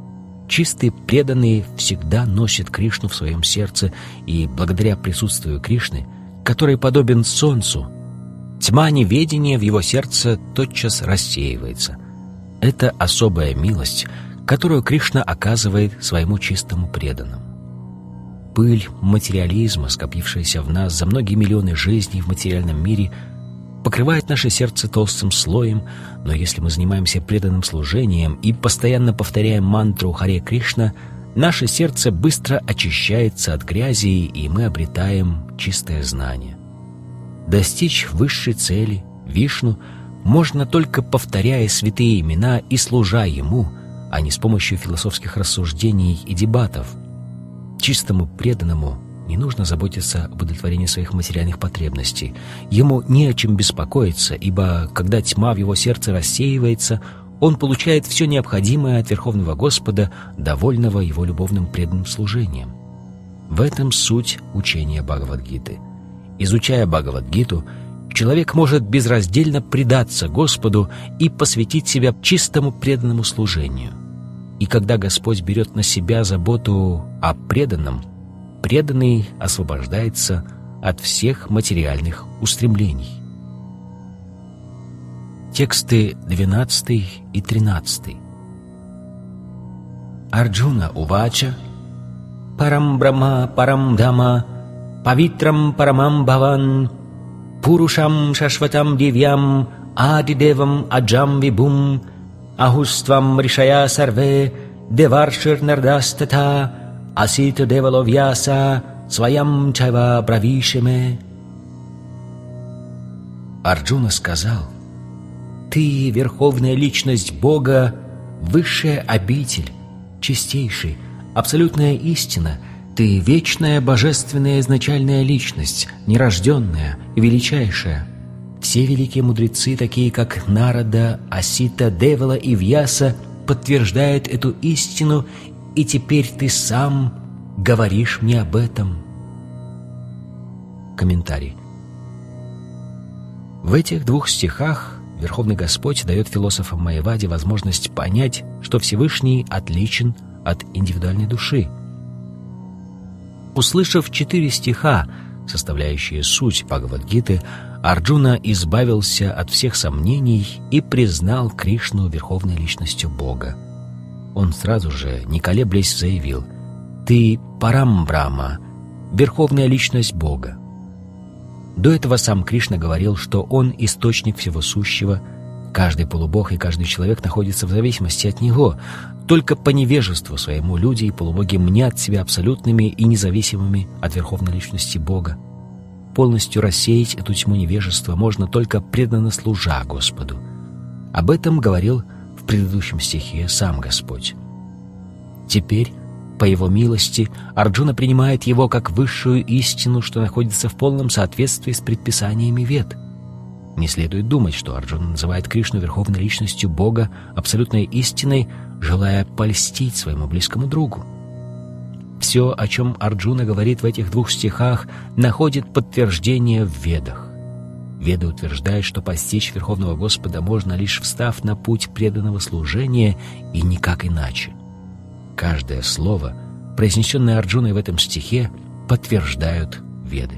Чистые преданные всегда носят Кришну в своем сердце, и благодаря присутствию Кришны, который подобен солнцу, тьма неведения в его сердце тотчас рассеивается. Это особая милость, которую Кришна оказывает своему чистому преданному. Пыль материализма, скопившаяся в нас за многие миллионы жизней в материальном мире, покрывает наше сердце толстым слоем, но если мы занимаемся преданным служением и постоянно повторяем мантру «Харе Кришна», наше сердце быстро очищается от грязи, и мы обретаем чистое знание. Достичь высшей цели, Вишну, можно только повторяя святые имена и служа Ему, а не с помощью философских рассуждений и дебатов. Чистому преданному не нужно заботиться об удовлетворении своих материальных потребностей. Ему не о чем беспокоиться, ибо когда тьма в его сердце рассеивается, он получает все необходимое от Верховного Господа, довольного его любовным преданным служением. В этом суть учения Бхагавад-гиты. Изучая Бхагавад-гиту, человек может безраздельно предаться Господу и посвятить себя чистому преданному служению. И когда Господь берет на себя заботу о преданном, преданный освобождается от всех материальных устремлений. Тексты 12 и 13. Арджуна увача парам брахма парам дхама павитрам парамам бхаван пурушам шашватам дивьям адидевам аджам вибум ахуствам ришая сарве деваршир нардастата асита деваловьяса своям чайва бравишеме. Арджуна сказал: «Ты, Верховная Личность Бога, высшая обитель, чистейший, абсолютная истина, Ты вечная, божественная, изначальная Личность, нерожденная и величайшая. Все великие мудрецы, такие как Нарада, Асита, Девала и Вьяса, подтверждают эту истину, и теперь Ты сам говоришь мне об этом». Комментарий. В этих двух стихах Верховный Господь дает философам Майявади возможность понять, что Всевышний отличен от индивидуальной души. Услышав 4 стиха, составляющие суть Бхагавад-гиты, Арджуна избавился от всех сомнений и признал Кришну Верховной Личностью Бога. Он сразу же, не колеблясь, заявил: «Ты Парам Брахма, Верховная Личность Бога». До этого сам Кришна говорил, что Он — источник всего сущего, каждый полубог и каждый человек находится в зависимости от Него. Только по невежеству своему люди и полубоги мнят себя абсолютными и независимыми от Верховной Личности Бога. Полностью рассеять эту тьму невежества можно только преданно служа Господу. Об этом говорил в предыдущем стихе сам Господь. Теперь, по Его милости, Арджуна принимает Его как высшую истину, что находится в полном соответствии с предписаниями Вед. Не следует думать, что Арджуна называет Кришну Верховной Личностью Бога, абсолютной истиной, желая польстить своему близкому другу. Все, о чем Арджуна говорит в этих 2 стихах, находит подтверждение в Ведах. Веды утверждают, что постичь Верховного Господа можно лишь встав на путь преданного служения и никак иначе. Каждое слово, произнесенное Арджуной в этом стихе, подтверждают Веды.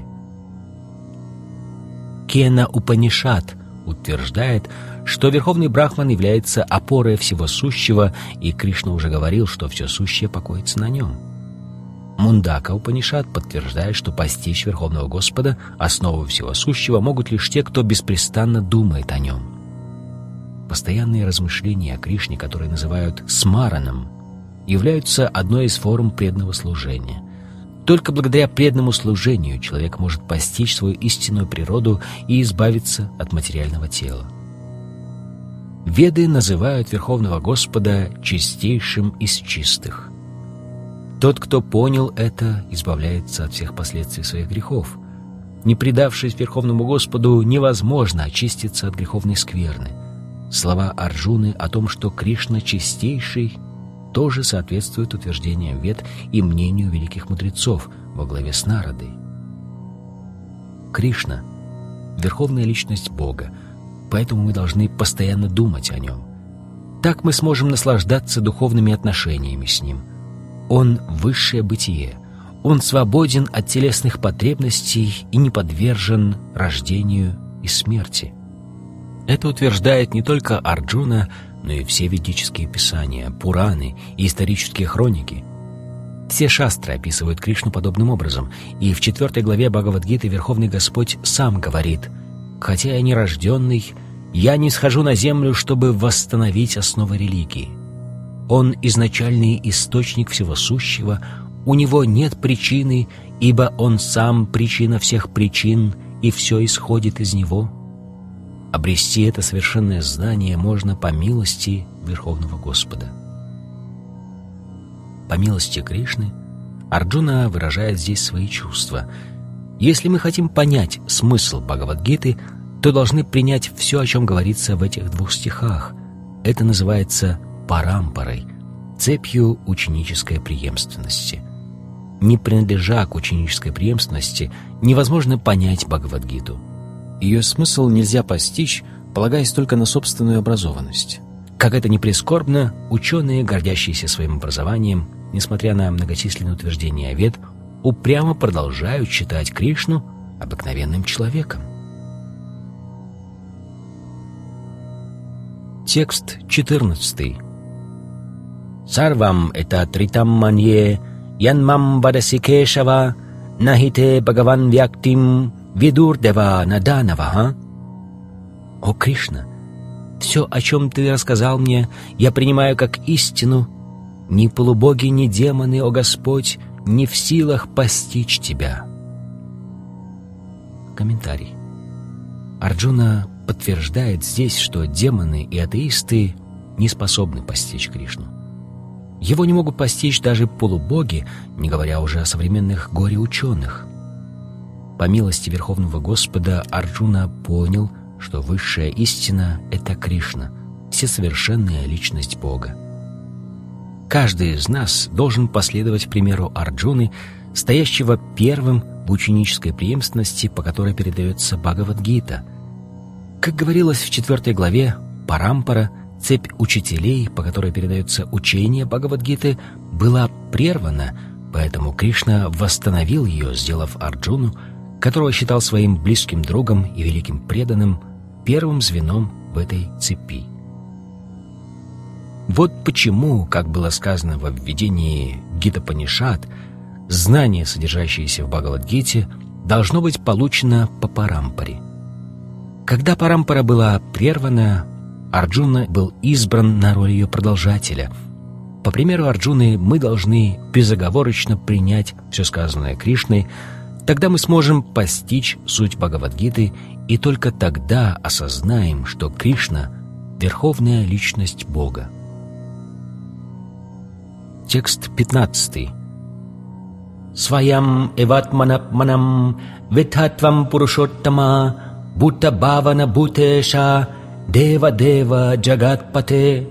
Кена Упанишад утверждает, что Верховный Брахман является опорой всего сущего, и Кришна уже говорил, что все сущее покоится на нем. Мундака Упанишад подтверждает, что постичь Верховного Господа, основу всего сущего, могут лишь те, кто беспрестанно думает о нем. Постоянные размышления о Кришне, которые называют смараном, являются одной из форм преданного служения. Только благодаря преданному служению человек может постичь свою истинную природу и избавиться от материального тела. Веды называют Верховного Господа чистейшим из чистых. Тот, кто понял это, избавляется от всех последствий своих грехов. Не предавшись Верховному Господу, невозможно очиститься от греховной скверны. Слова Арджуны о том, что Кришна чистейший, тоже соответствуют утверждениям Вед и мнению великих мудрецов во главе с Нарадой. Кришна — Верховная Личность Бога, поэтому мы должны постоянно думать о Нем. Так мы сможем наслаждаться духовными отношениями с Ним. Он — высшее бытие. Он свободен от телесных потребностей и не подвержен рождению и смерти. Это утверждает не только Арджуна, но и все ведические писания, Пураны и исторические хроники. Все шастры описывают Кришну подобным образом, и в 4 главе Бхагавад-гиты Верховный Господь сам говорит: «Хотя я нерожденный, я не схожу на землю, чтобы восстановить основы религии. Он изначальный источник всего сущего, у него нет причины, ибо он сам причина всех причин, и все исходит из него». Обрести это совершенное знание можно по милости Верховного Господа. По милости Кришны Арджуна выражает здесь свои чувства. Если мы хотим понять смысл Бхагавад-гиты, то должны принять все, о чем говорится в этих 2 стихах. Это называется парампарой, цепью ученической преемственности. Не принадлежа к ученической преемственности, невозможно понять Бхагавад-гиту. Ее смысл нельзя постичь, полагаясь только на собственную образованность. Как это ни прискорбно, ученые, гордящиеся своим образованием, несмотря на многочисленные утверждения Вед, упрямо продолжают считать Кришну обыкновенным человеком. Текст 14. «Сарвам это тритам манье, янмам вадаси кешава, нахите бхагаван вяктим, видур дева наданава». «О Кришна, все, о чем ты рассказал мне, я принимаю как истину. Ни полубоги, ни демоны, о Господь, не в силах постичь тебя». Комментарий. Арджуна подтверждает здесь, что демоны и атеисты не способны постичь Кришну. Его не могут постичь даже полубоги, не говоря уже о современных горе-ученых. По милости Верховного Господа Арджуна понял, что высшая истина — это Кришна, всесовершенная личность Бога. Каждый из нас должен последовать примеру Арджуны, стоящего первым в ученической преемственности, по которой передается Бхагавад-гита. Как говорилось в 4 главе, парампара, цепь учителей, по которой передается учение Бхагавад-гиты, была прервана, поэтому Кришна восстановил ее, сделав Арджуну, которого считал своим близким другом и великим преданным, первым звеном в этой цепи. Вот почему, как было сказано во введении Гита-Панишат, знание, содержащееся в Бхагавад-гите, должно быть получено по парампаре. Когда парампара была прервана, Арджуна был избран на роль ее продолжателя. По примеру Арджуны мы должны безоговорочно принять все сказанное Кришной. Тогда мы сможем постичь суть Бхагавад-гиты, и только тогда осознаем, что Кришна — верховная личность Бога. Текст 15. «Своям эватманапманам витхатвам пурушоттама бутта бхавана бутеша дева-дева джагатпате».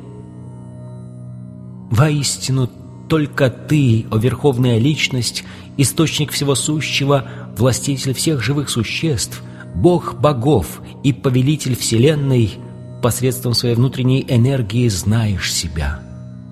«Воистину, только Ты, о Верховная Личность, Источник всего сущего, Властитель всех живых существ, Бог богов и Повелитель Вселенной, посредством своей внутренней энергии знаешь себя».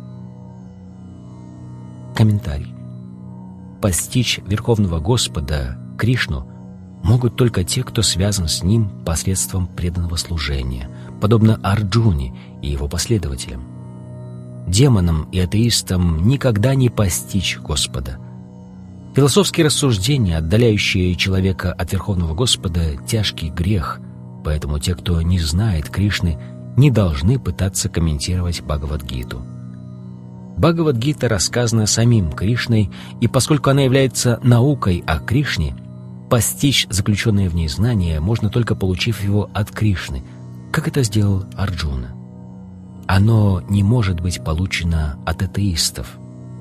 Комментарий. Постичь Верховного Господа, Кришну, могут только те, кто связан с Ним посредством преданного служения, подобно Арджуне и его последователям. Демонам и атеистам никогда не постичь Господа. Философские рассуждения, отдаляющие человека от Верховного Господа, тяжкий грех, поэтому те, кто не знает Кришны, не должны пытаться комментировать Бхагавад-гиту. Бхагавад-гита рассказана самим Кришной, и поскольку она является наукой о Кришне, постичь заключенное в ней знание можно только получив его от Кришны, как это сделал Арджуна. Оно не может быть получено от атеистов.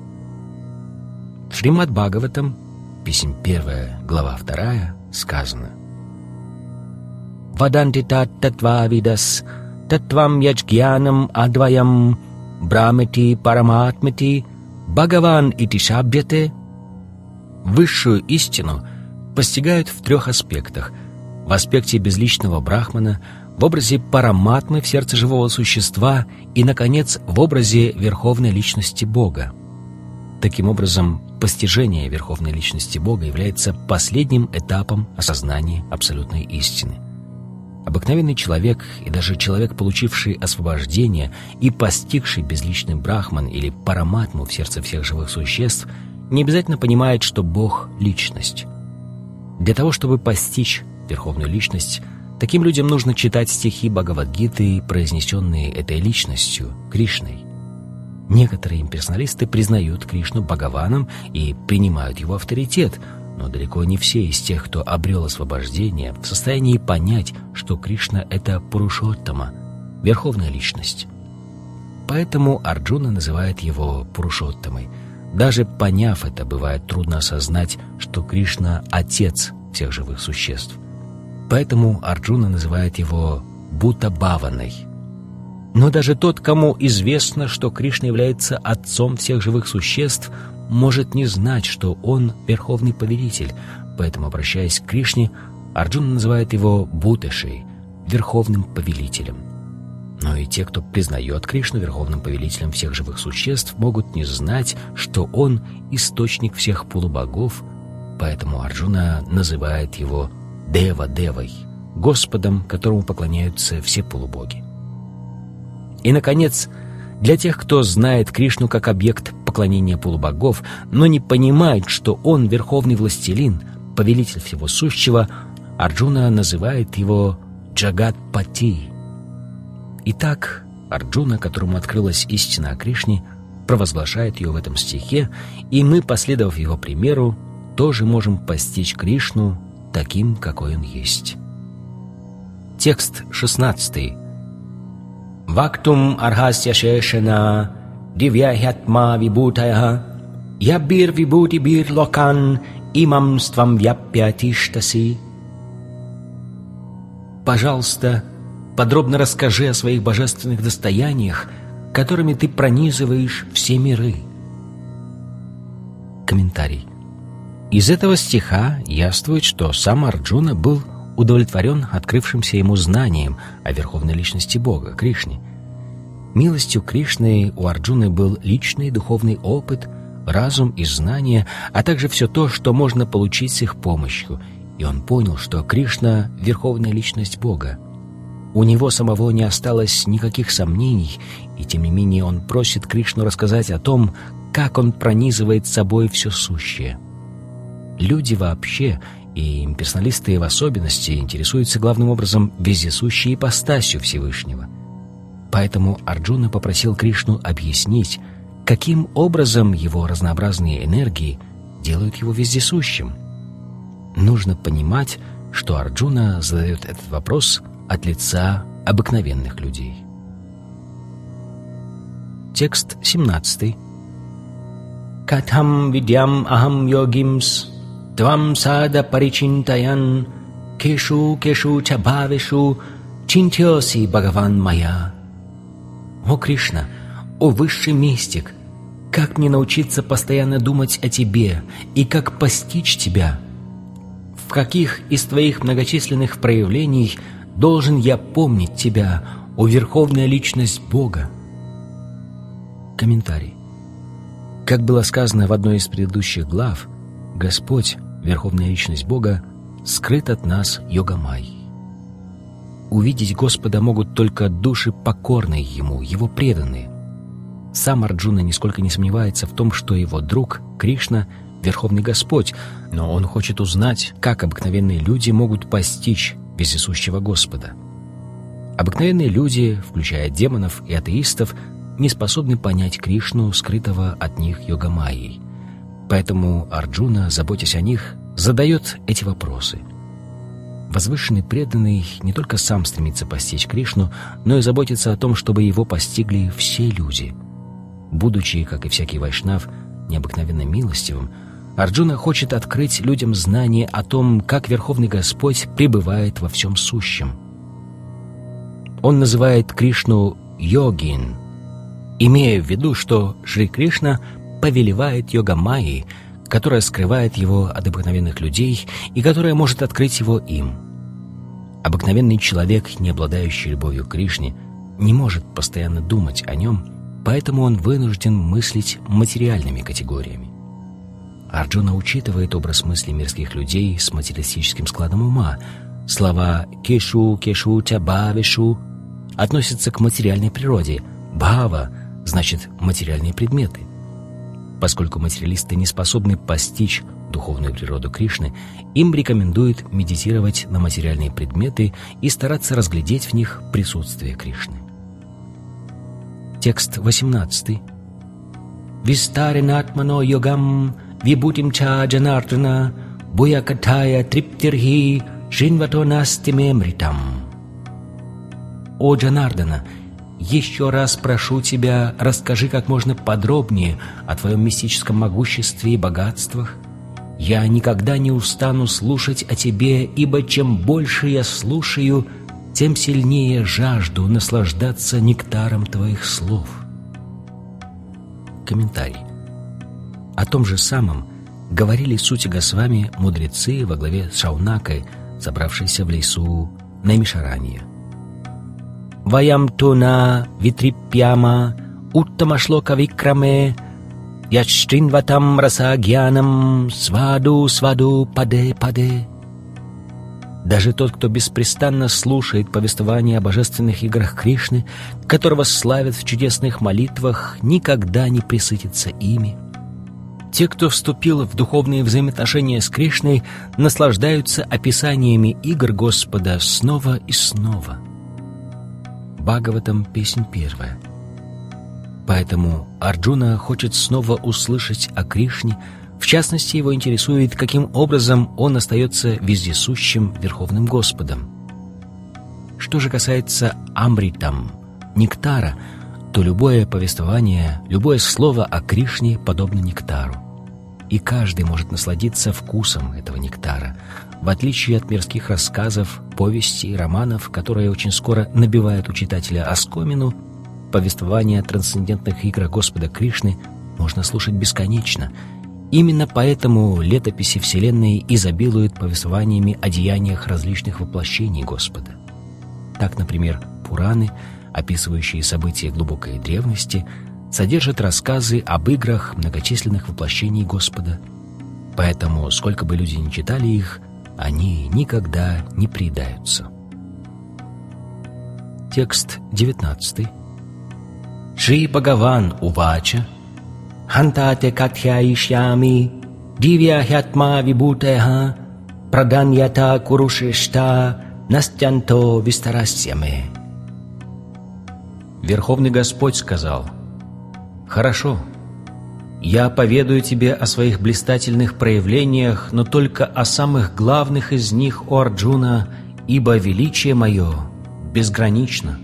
В Шримад Бхагаватам, песнь 1, глава 2, сказано: «Ваданти тат-татва-видас, татвам яджгьянам адваям, брамати параматмати, Бхагаван ити шабьяте». Высшую истину постигают в 3 аспектах: в аспекте безличного Брахмана, в образе параматмы в сердце живого существа и, наконец, в образе Верховной Личности Бога. Таким образом, постижение Верховной Личности Бога является последним этапом осознания абсолютной истины. Обыкновенный человек и даже человек, получивший освобождение и постигший безличный брахман или параматму в сердце всех живых существ, не обязательно понимает, что Бог — Личность. Для того, чтобы постичь Верховную Личность, таким людям нужно читать стихи Бхагавад-гиты, произнесенные этой Личностью, Кришной. Некоторые имперсоналисты признают Кришну Бхагаваном и принимают его авторитет, но далеко не все из тех, кто обрел освобождение, в состоянии понять, что Кришна — это Пурушоттама, Верховная Личность. Поэтому Арджуна называет его Пурушоттамой. Даже поняв это, бывает трудно осознать, что Кришна — Отец всех живых существ. Поэтому Арджуна называет его Бхута-бхаваной. Но даже тот, кому известно, что Кришна является Отцом всех живых существ, может не знать, что Он — Верховный Повелитель. Поэтому, обращаясь к Кришне, Арджуна называет его Бхутешей, Верховным Повелителем. Но и те, кто признает Кришну Верховным Повелителем всех живых существ, могут не знать, что Он — источник всех полубогов, поэтому Арджуна называет его Дева-девой, Господом, которому поклоняются все полубоги. И, наконец, для тех, кто знает Кришну как объект поклонения полубогов, но не понимает, что Он — Верховный Властелин, Повелитель всего сущего, Арджуна называет его Джагат-пати. Итак, Арджуна, которому открылась истина о Кришне, провозглашает ее в этом стихе, и мы, последовав его примеру, тоже можем постичь Кришну таким, какой Он есть. Текст 16. Вактум архасья шешана дивьяхятма вибутая ябир вибутибир локан имам ствам вяпьятиштаси. Пожалуйста, подробно расскажи о своих божественных достояниях, которыми ты пронизываешь все миры. Комментарий. Из этого стиха явствует, что сам Арджуна был удовлетворен открывшимся ему знанием о Верховной Личности Бога, Кришне. Милостью Кришны у Арджуны был личный духовный опыт, разум и знания, а также все то, что можно получить с их помощью, и он понял, что Кришна — Верховная Личность Бога. У него самого не осталось никаких сомнений, и тем не менее он просит Кришну рассказать о том, как он пронизывает собой все сущее. Люди вообще, и имперсоналисты в особенности, интересуются главным образом вездесущей ипостасью Всевышнего. Поэтому Арджуна попросил Кришну объяснить, каким образом его разнообразные энергии делают его вездесущим. Нужно понимать, что Арджуна задает этот вопрос от лица обыкновенных людей. Текст 17. Катхам видям ахам йогимс твам сада паричинтаян кешу ча бхавешу чинтьоси Бхагаван мая. О Кришна, о высший мистик, как мне научиться постоянно думать о Тебе и как постичь Тебя? В каких из Твоих многочисленных проявлений должен я помнить Тебя, о Верховная Личность Бога? Комментарий. Как было сказано в одной из предыдущих глав, Господь, Верховная Личность Бога, скрыт от нас йогамайей. Увидеть Господа могут только души, покорные Ему, Его преданные. Сам Арджуна нисколько не сомневается в том, что его друг Кришна — Верховный Господь, но он хочет узнать, как обыкновенные люди могут постичь вездесущего Господа. Обыкновенные люди, включая демонов и атеистов, не способны понять Кришну, скрытого от них йогамайей. Поэтому Арджуна, заботясь о них, задает эти вопросы. Возвышенный преданный не только сам стремится постичь Кришну, но и заботится о том, чтобы его постигли все люди. Будучи, как и всякий вайшнав, необыкновенно милостивым, Арджуна хочет открыть людям знание о том, как Верховный Господь пребывает во всем сущем. Он называет Кришну «йогин», имея в виду, что Шри Кришна повелевает йога-майей, которая скрывает его от обыкновенных людей и которая может открыть его им. Обыкновенный человек, не обладающий любовью к Кришне, не может постоянно думать о нем, поэтому он вынужден мыслить материальными категориями. Арджуна учитывает образ мыслей мирских людей с материалистическим складом ума. Слова «кешу», «кешу», «тябавишу» относятся к материальной природе. «Бхава» значит материальные предметы. Поскольку материалисты не способны постичь духовную природу Кришны, им рекомендуют медитировать на материальные предметы и стараться разглядеть в них присутствие Кришны. Текст 18. «Вистаринатмано йогам вибутим ча джанардана буякатая триптирхи шинвато настиме мритам». «О Джанардана, еще раз прошу тебя, расскажи как можно подробнее о твоем мистическом могуществе и богатствах. Я никогда не устану слушать о тебе, ибо чем больше я слушаю, тем сильнее жажду наслаждаться нектаром твоих слов». Комментарий. О том же самом говорили Сути Госвами мудрецы во главе с Шаунакой, собравшиеся в лесу Наймишаранья. «Ваям туна витрипьяма уттамашлока викраме ячтринватам расагьянам сваду паде». Даже тот, кто беспрестанно слушает повествование о божественных играх Кришны, которого славят в чудесных молитвах, никогда не пресытится ими. Те, кто вступил в духовные взаимоотношения с Кришной, наслаждаются описаниями игр Господа снова и снова. Бхагаватам, песнь 1. Поэтому Арджуна хочет снова услышать о Кришне. В частности, его интересует, каким образом он остается вездесущим Верховным Господом. Что же касается амритам, нектара, то любое повествование, любое слово о Кришне подобно нектару. И каждый может насладиться вкусом этого нектара, в отличие от мирских рассказов, повестей, романов, которые очень скоро набивают у читателя оскомину. Повествование о трансцендентных играх Господа Кришны можно слушать бесконечно. Именно поэтому летописи Вселенной изобилуют повествованиями о деяниях различных воплощений Господа. Так, например, Пураны, описывающие события глубокой древности, содержат рассказы об играх многочисленных воплощений Господа. Поэтому, сколько бы люди ни читали их, они никогда не приедаются. Текст 19. «Шри Бхагаван увача хантате катхяишьями дивьяхятма вибутеха праданьята курушешта настянто вистарасьяме». Верховный Господь сказал: «Хорошо, я поведаю тебе о своих блистательных проявлениях, но только о самых главных из них, о Арджуна, ибо величие мое безгранично».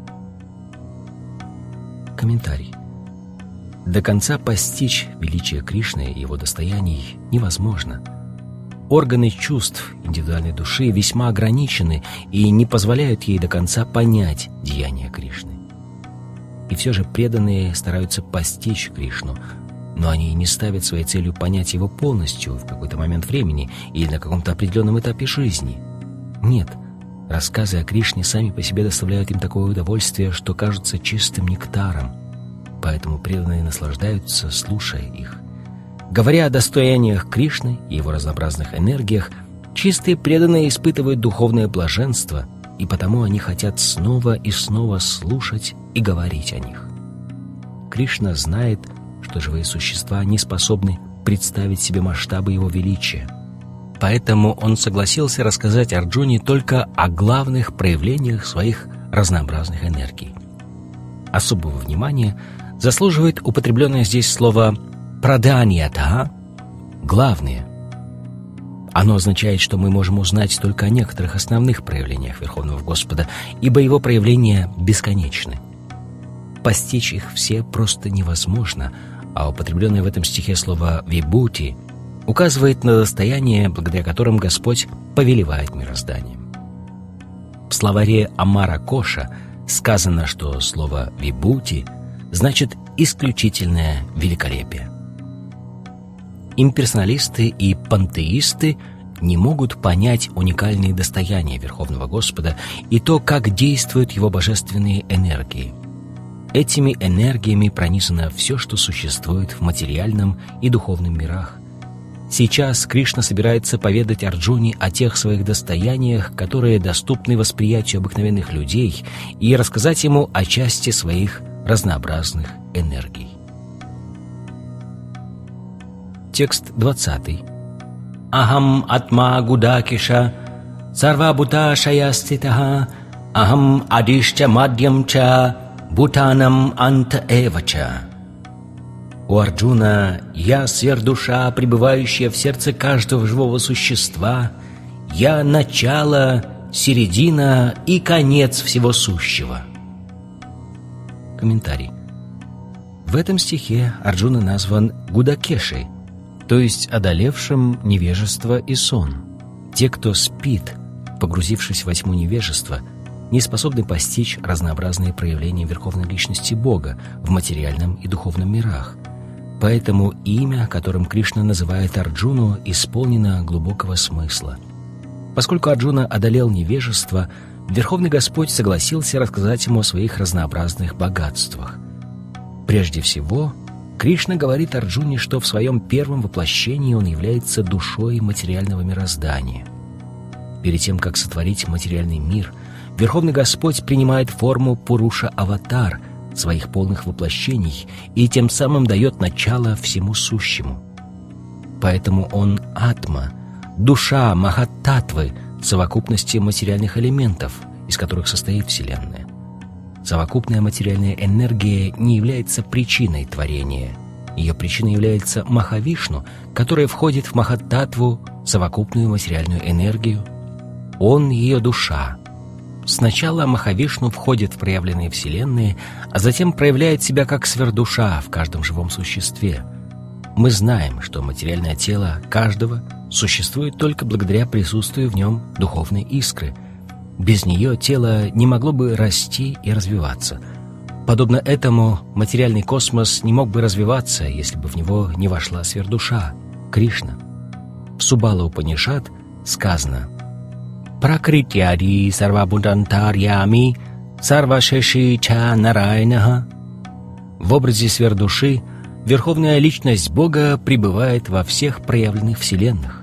Комментарий. До конца постичь величие Кришны и его достояний невозможно. Органы чувств индивидуальной души весьма ограничены и не позволяют ей до конца понять деяния Кришны. И все же преданные стараются постичь Кришну, но они не ставят своей целью понять его полностью в какой-то момент времени или на каком-то определенном этапе жизни. Нет, рассказы о Кришне сами по себе доставляют им такое удовольствие, что кажутся чистым нектаром, поэтому преданные наслаждаются, слушая их. Говоря о достояниях Кришны и его разнообразных энергиях, чистые преданные испытывают духовное блаженство, и потому они хотят снова и снова слушать и говорить о них. Кришна знает, что живые существа не способны представить себе масштабы его величия. Поэтому он согласился рассказать Арджуне только о главных проявлениях своих разнообразных энергий. Особого внимания заслуживает употребленное здесь слово «праданьята» — «главные». Оно означает, что мы можем узнать только о некоторых основных проявлениях Верховного Господа, ибо его проявления бесконечны. Постичь их все просто невозможно, а употребленное в этом стихе слово «вибути» указывает на достояние, благодаря которым Господь повелевает мирозданием. В словаре Амара Коша сказано, что слово «вибути» значит «исключительное великолепие». Имперсоналисты и пантеисты не могут понять уникальные достояния Верховного Господа и то, как действуют Его божественные энергии. Этими энергиями пронизано все, что существует в материальном и духовном мирах. Сейчас Кришна собирается поведать Арджуне о тех своих достояниях, которые доступны восприятию обыкновенных людей, и рассказать ему о части своих разнообразных энергий. Текст 20. Ахам атма гудакиша сарвабута шаяститаха ахам адишча мадьямча бутанам анта эвача. У Арджуна «Я сверхдуша, пребывающая в сердце каждого живого существа, я начало, середина и конец всего сущего». Комментарий. В этом стихе Арджуна назван Гудакешей, то есть одолевшим невежество и сон. Те, кто спит, погрузившись во тьму невежества, не способны постичь разнообразные проявления Верховной Личности Бога в материальном и духовном мирах. Поэтому имя, которым Кришна называет Арджуну, исполнено глубокого смысла. Поскольку Арджуна одолел невежество, Верховный Господь согласился рассказать ему о своих разнообразных богатствах. Прежде всего, Кришна говорит Арджуне, что в своем первом воплощении он является душой материального мироздания. Перед тем, как сотворить материальный мир, Верховный Господь принимает форму Пуруша-аватар своих полных воплощений и тем самым дает начало всему сущему. Поэтому он Атма, душа Махаттатвы, совокупности материальных элементов, из которых состоит Вселенная. Совокупная материальная энергия не является причиной творения. Ее причиной является Махавишну, которая входит в Махаттатву, совокупную материальную энергию. Он ее душа. Сначала Махавишну входит в проявленные вселенные, а затем проявляет себя как сверхдуша в каждом живом существе. Мы знаем, что материальное тело каждого существует только благодаря присутствию в нем духовной искры. Без нее тело не могло бы расти и развиваться. Подобно этому, материальный космос не мог бы развиваться, если бы в него не вошла сверхдуша, Кришна. В Субала-Упанишад сказано: «Пракритяди сарвабудантарьями сарвашеши ча нарайнаха». В образе сверхдуши Верховная Личность Бога пребывает во всех проявленных вселенных.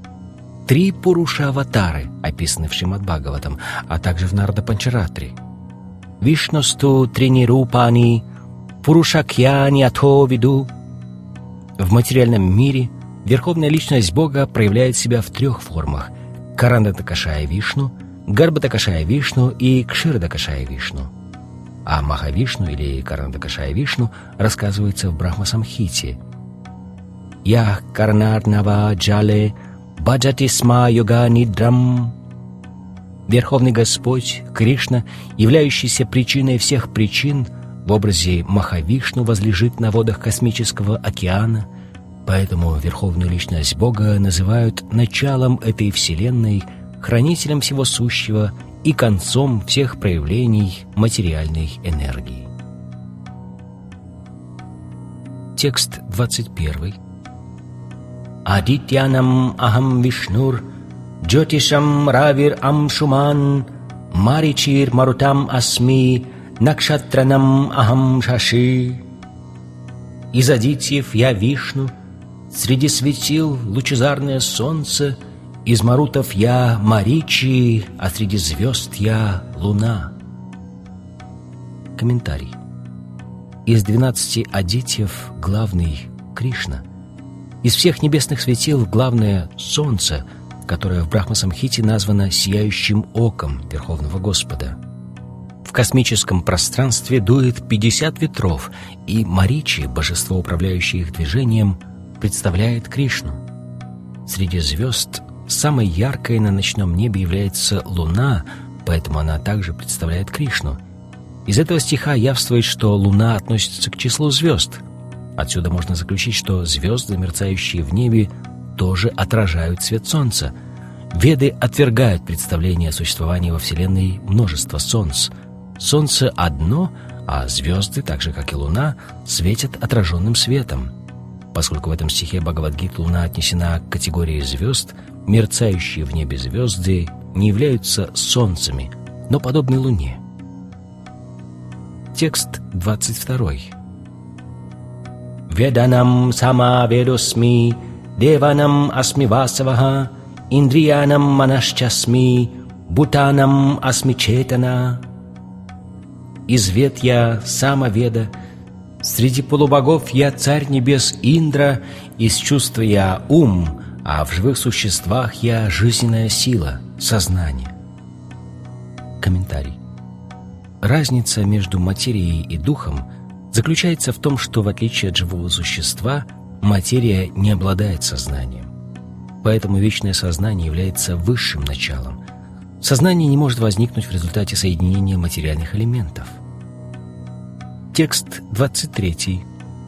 3 Пуруша-аватары описаны в Шримад-Бхагаватам, а также в Нарада-Панчаратре. «Вишносту тринирупани пурушакьяни ато виду». В материальном мире Верховная Личность Бога проявляет себя в 3 формах: Карандатакашая Вишну, Гарбатакашая Вишну и Кширдакашая Вишну. А Махавишну или Карандакашая Вишну рассказывается в Брахма-самхите. «Ях карнарнава джале баджатисма йога нидрам». Верховный Господь, Кришна, являющийся причиной всех причин, в образе Махавишну возлежит на водах космического океана, поэтому Верховную Личность Бога называют началом этой вселенной, хранителем всего сущего и концом всех проявлений материальной энергии. Текст 21. «Адитьянам ахам вишнур, джотишам равир амшуман, маричир марутам асми, накшатранам ахам шаши». «Из адитьев я Вишну, среди светил лучезарное солнце, из марутов я Маричи, а среди звезд я Луна». Комментарий. Из 12 адитьев главный Кришна. Из всех небесных светил главное Солнце, которое в Брахма-самхите названо «сияющим оком Верховного Господа». В космическом пространстве дует 50 ветров, и Маричи, божество, управляющее их движением, представляет Кришну. Среди звезд самой яркой на ночном небе является Луна, поэтому она также представляет Кришну. Из этого стиха явствует, что Луна относится к числу звезд. Отсюда можно заключить, что звезды, мерцающие в небе, тоже отражают свет Солнца. Веды отвергают представление о существовании во Вселенной множества солнц. Солнце одно, а звезды, так же как и Луна, светят отраженным светом. Поскольку в этом стихе Бхагавад-гиты Луна отнесена к категории звезд, мерцающие в небе звезды не являются солнцами, но подобны луне. Текст 22. Веданам сама ведосми, деванам асми васаваха, индриянам манашчасми, бутанам асми четана. Из вед я самоведа, среди полубогов я царь небес Индра, из чувства я ум, а в живых существах я жизненная сила, сознание. Комментарий. Разница между материей и духом заключается в том, что в отличие от живого существа, материя не обладает сознанием. Поэтому вечное сознание является высшим началом. Сознание не может возникнуть в результате соединения материальных элементов. Текст 23.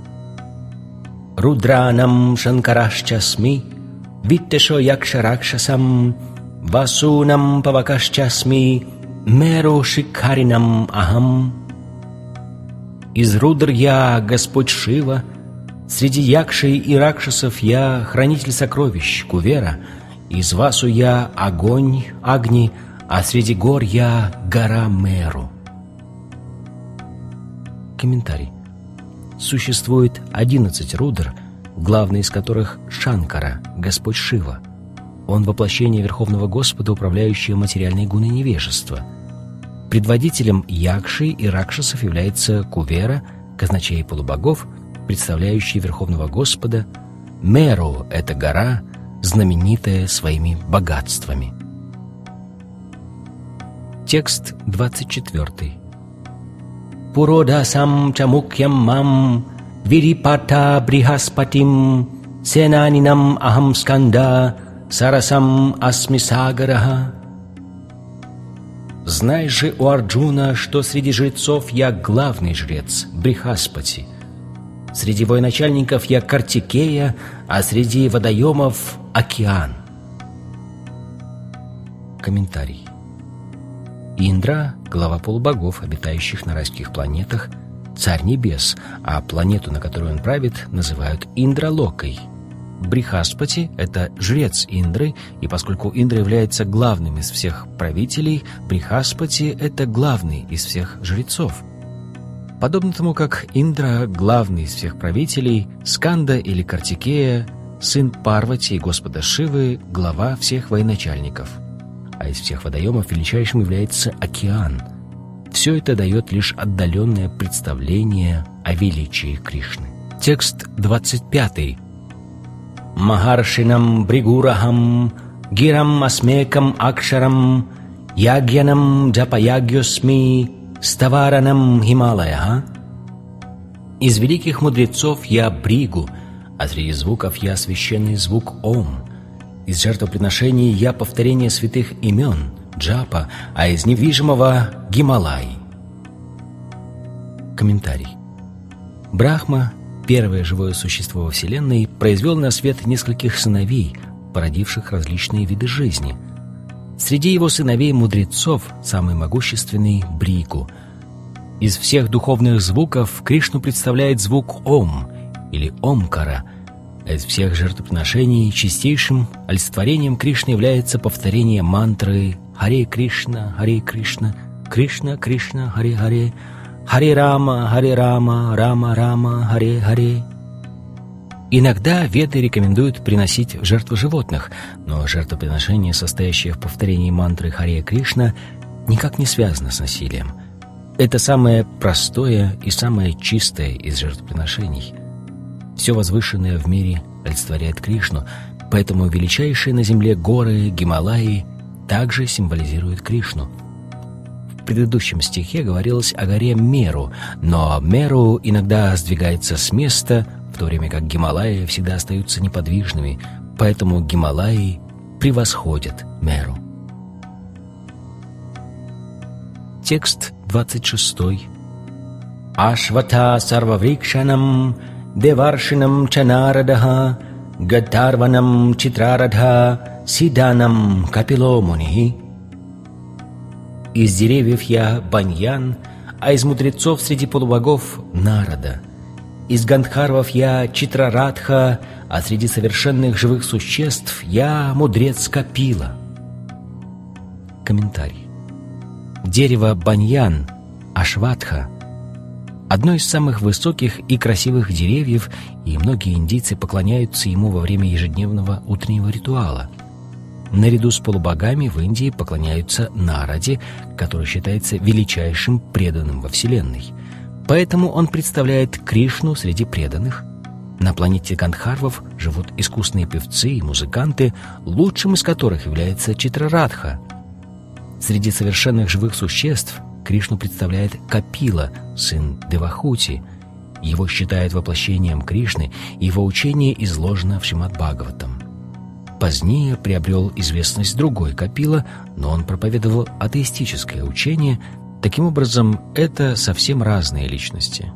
Рудранам шанкарашчасми, виттешо якшаракшасам, васунам павакашчасми, меру шикхаринам ахам. Из Рудр я Господь Шива, среди якшей и ракшасов я хранитель сокровищ Кувера, из Васу я огонь Агни, а среди гор я гора Меру. Комментарий. Существует 11 Рудр, главный из которых Шанкара, Господь Шива. Он воплощение Верховного Господа, управляющего материальной гуной невежества. Предводителем Якши и Ракшасов является Кувера, казначей полубогов, представляющий Верховного Господа. Меру — это гора, знаменитая своими богатствами. Текст 24. Пуродасам чамукьям мам вирипата брихаспатим сенанинам ахам сканда сарасам асми сагараха. Знай же, о Арджуна, что среди жрецов я главный жрец, Брихаспати. Среди военачальников я Картикея, а среди водоемов — океан. Комментарий. Индра — глава полубогов, обитающих на райских планетах, царь небес, а планету, на которую он правит, называют Индралокой. Брихаспати — это жрец Индры, и поскольку Индра является главным из всех правителей, Брихаспати — это главный из всех жрецов. Подобно тому, как Индра — главный из всех правителей, Сканда или Картикея — сын Парвати и Господа Шивы, глава всех военачальников. А из всех водоемов величайшим является океан. Все это дает лишь отдаленное представление о величии Кришны. Текст 25. Махаршинам бригурахам гирам асмекам акшарам ягьянам джапаягьосми ставаранам хималая. Из великих мудрецов я бригу, а среди звуков я священный звук Ом. Из жертвоприношений я повторение святых имен Джапа, а из недвижимого — Гималай. Комментарий. Брахма, первое живое существо во Вселенной, произвел на свет нескольких сыновей, породивших различные виды жизни. Среди его сыновей-мудрецов самый могущественный — Бригу. Из всех духовных звуков Кришну представляет звук Ом или Омкара. А из всех жертвоприношений чистейшим олицетворением Кришны является повторение мантры «Харе Кришна, Кришна Кришна, Харе Харе, Харе Рама, Рама Рама, Харе Харе». Иногда веды рекомендуют приносить в жертву животных, но жертвоприношение, состоящее в повторении мантры «Харе Кришна», никак не связано с насилием. Это самое простое и самое чистое из жертвоприношений. Все возвышенное в мире олицетворяет Кришну, поэтому величайшие на земле горы Гималаи также символизируют Кришну. В предыдущем стихе говорилось о горе Меру, но Меру иногда сдвигается с места, в то время как Гималаи всегда остаются неподвижными, поэтому Гималаи превосходят Меру. Текст 26. Ашвата сарваврикшанам деваршинам чанарадаха гатарванам читрарадха сиданам капиломуни. Из деревьев я баньян, а из мудрецов среди полубогов Нарада. Из Гандхарвов я Читрарадха, а среди совершенных живых существ я мудрец Капила. Комментарий. Дерево баньян, ашватха, одно из самых высоких и красивых деревьев, и многие индийцы поклоняются ему во время ежедневного утреннего ритуала. Наряду с полубогами в Индии поклоняются Нараде, который считается величайшим преданным во Вселенной. Поэтому он представляет Кришну среди преданных. На планете Гандхарвов живут искусные певцы и музыканты, лучшим из которых является Читрарадха. Среди совершенных живых существ Кришну представляет Капила, сын Девахути. Его считают воплощением Кришны, и его учение изложено в Шримад-Бхагаватам. Позднее приобрел известность другой Капила, но он проповедовал атеистическое учение. Таким образом, это совсем разные личности.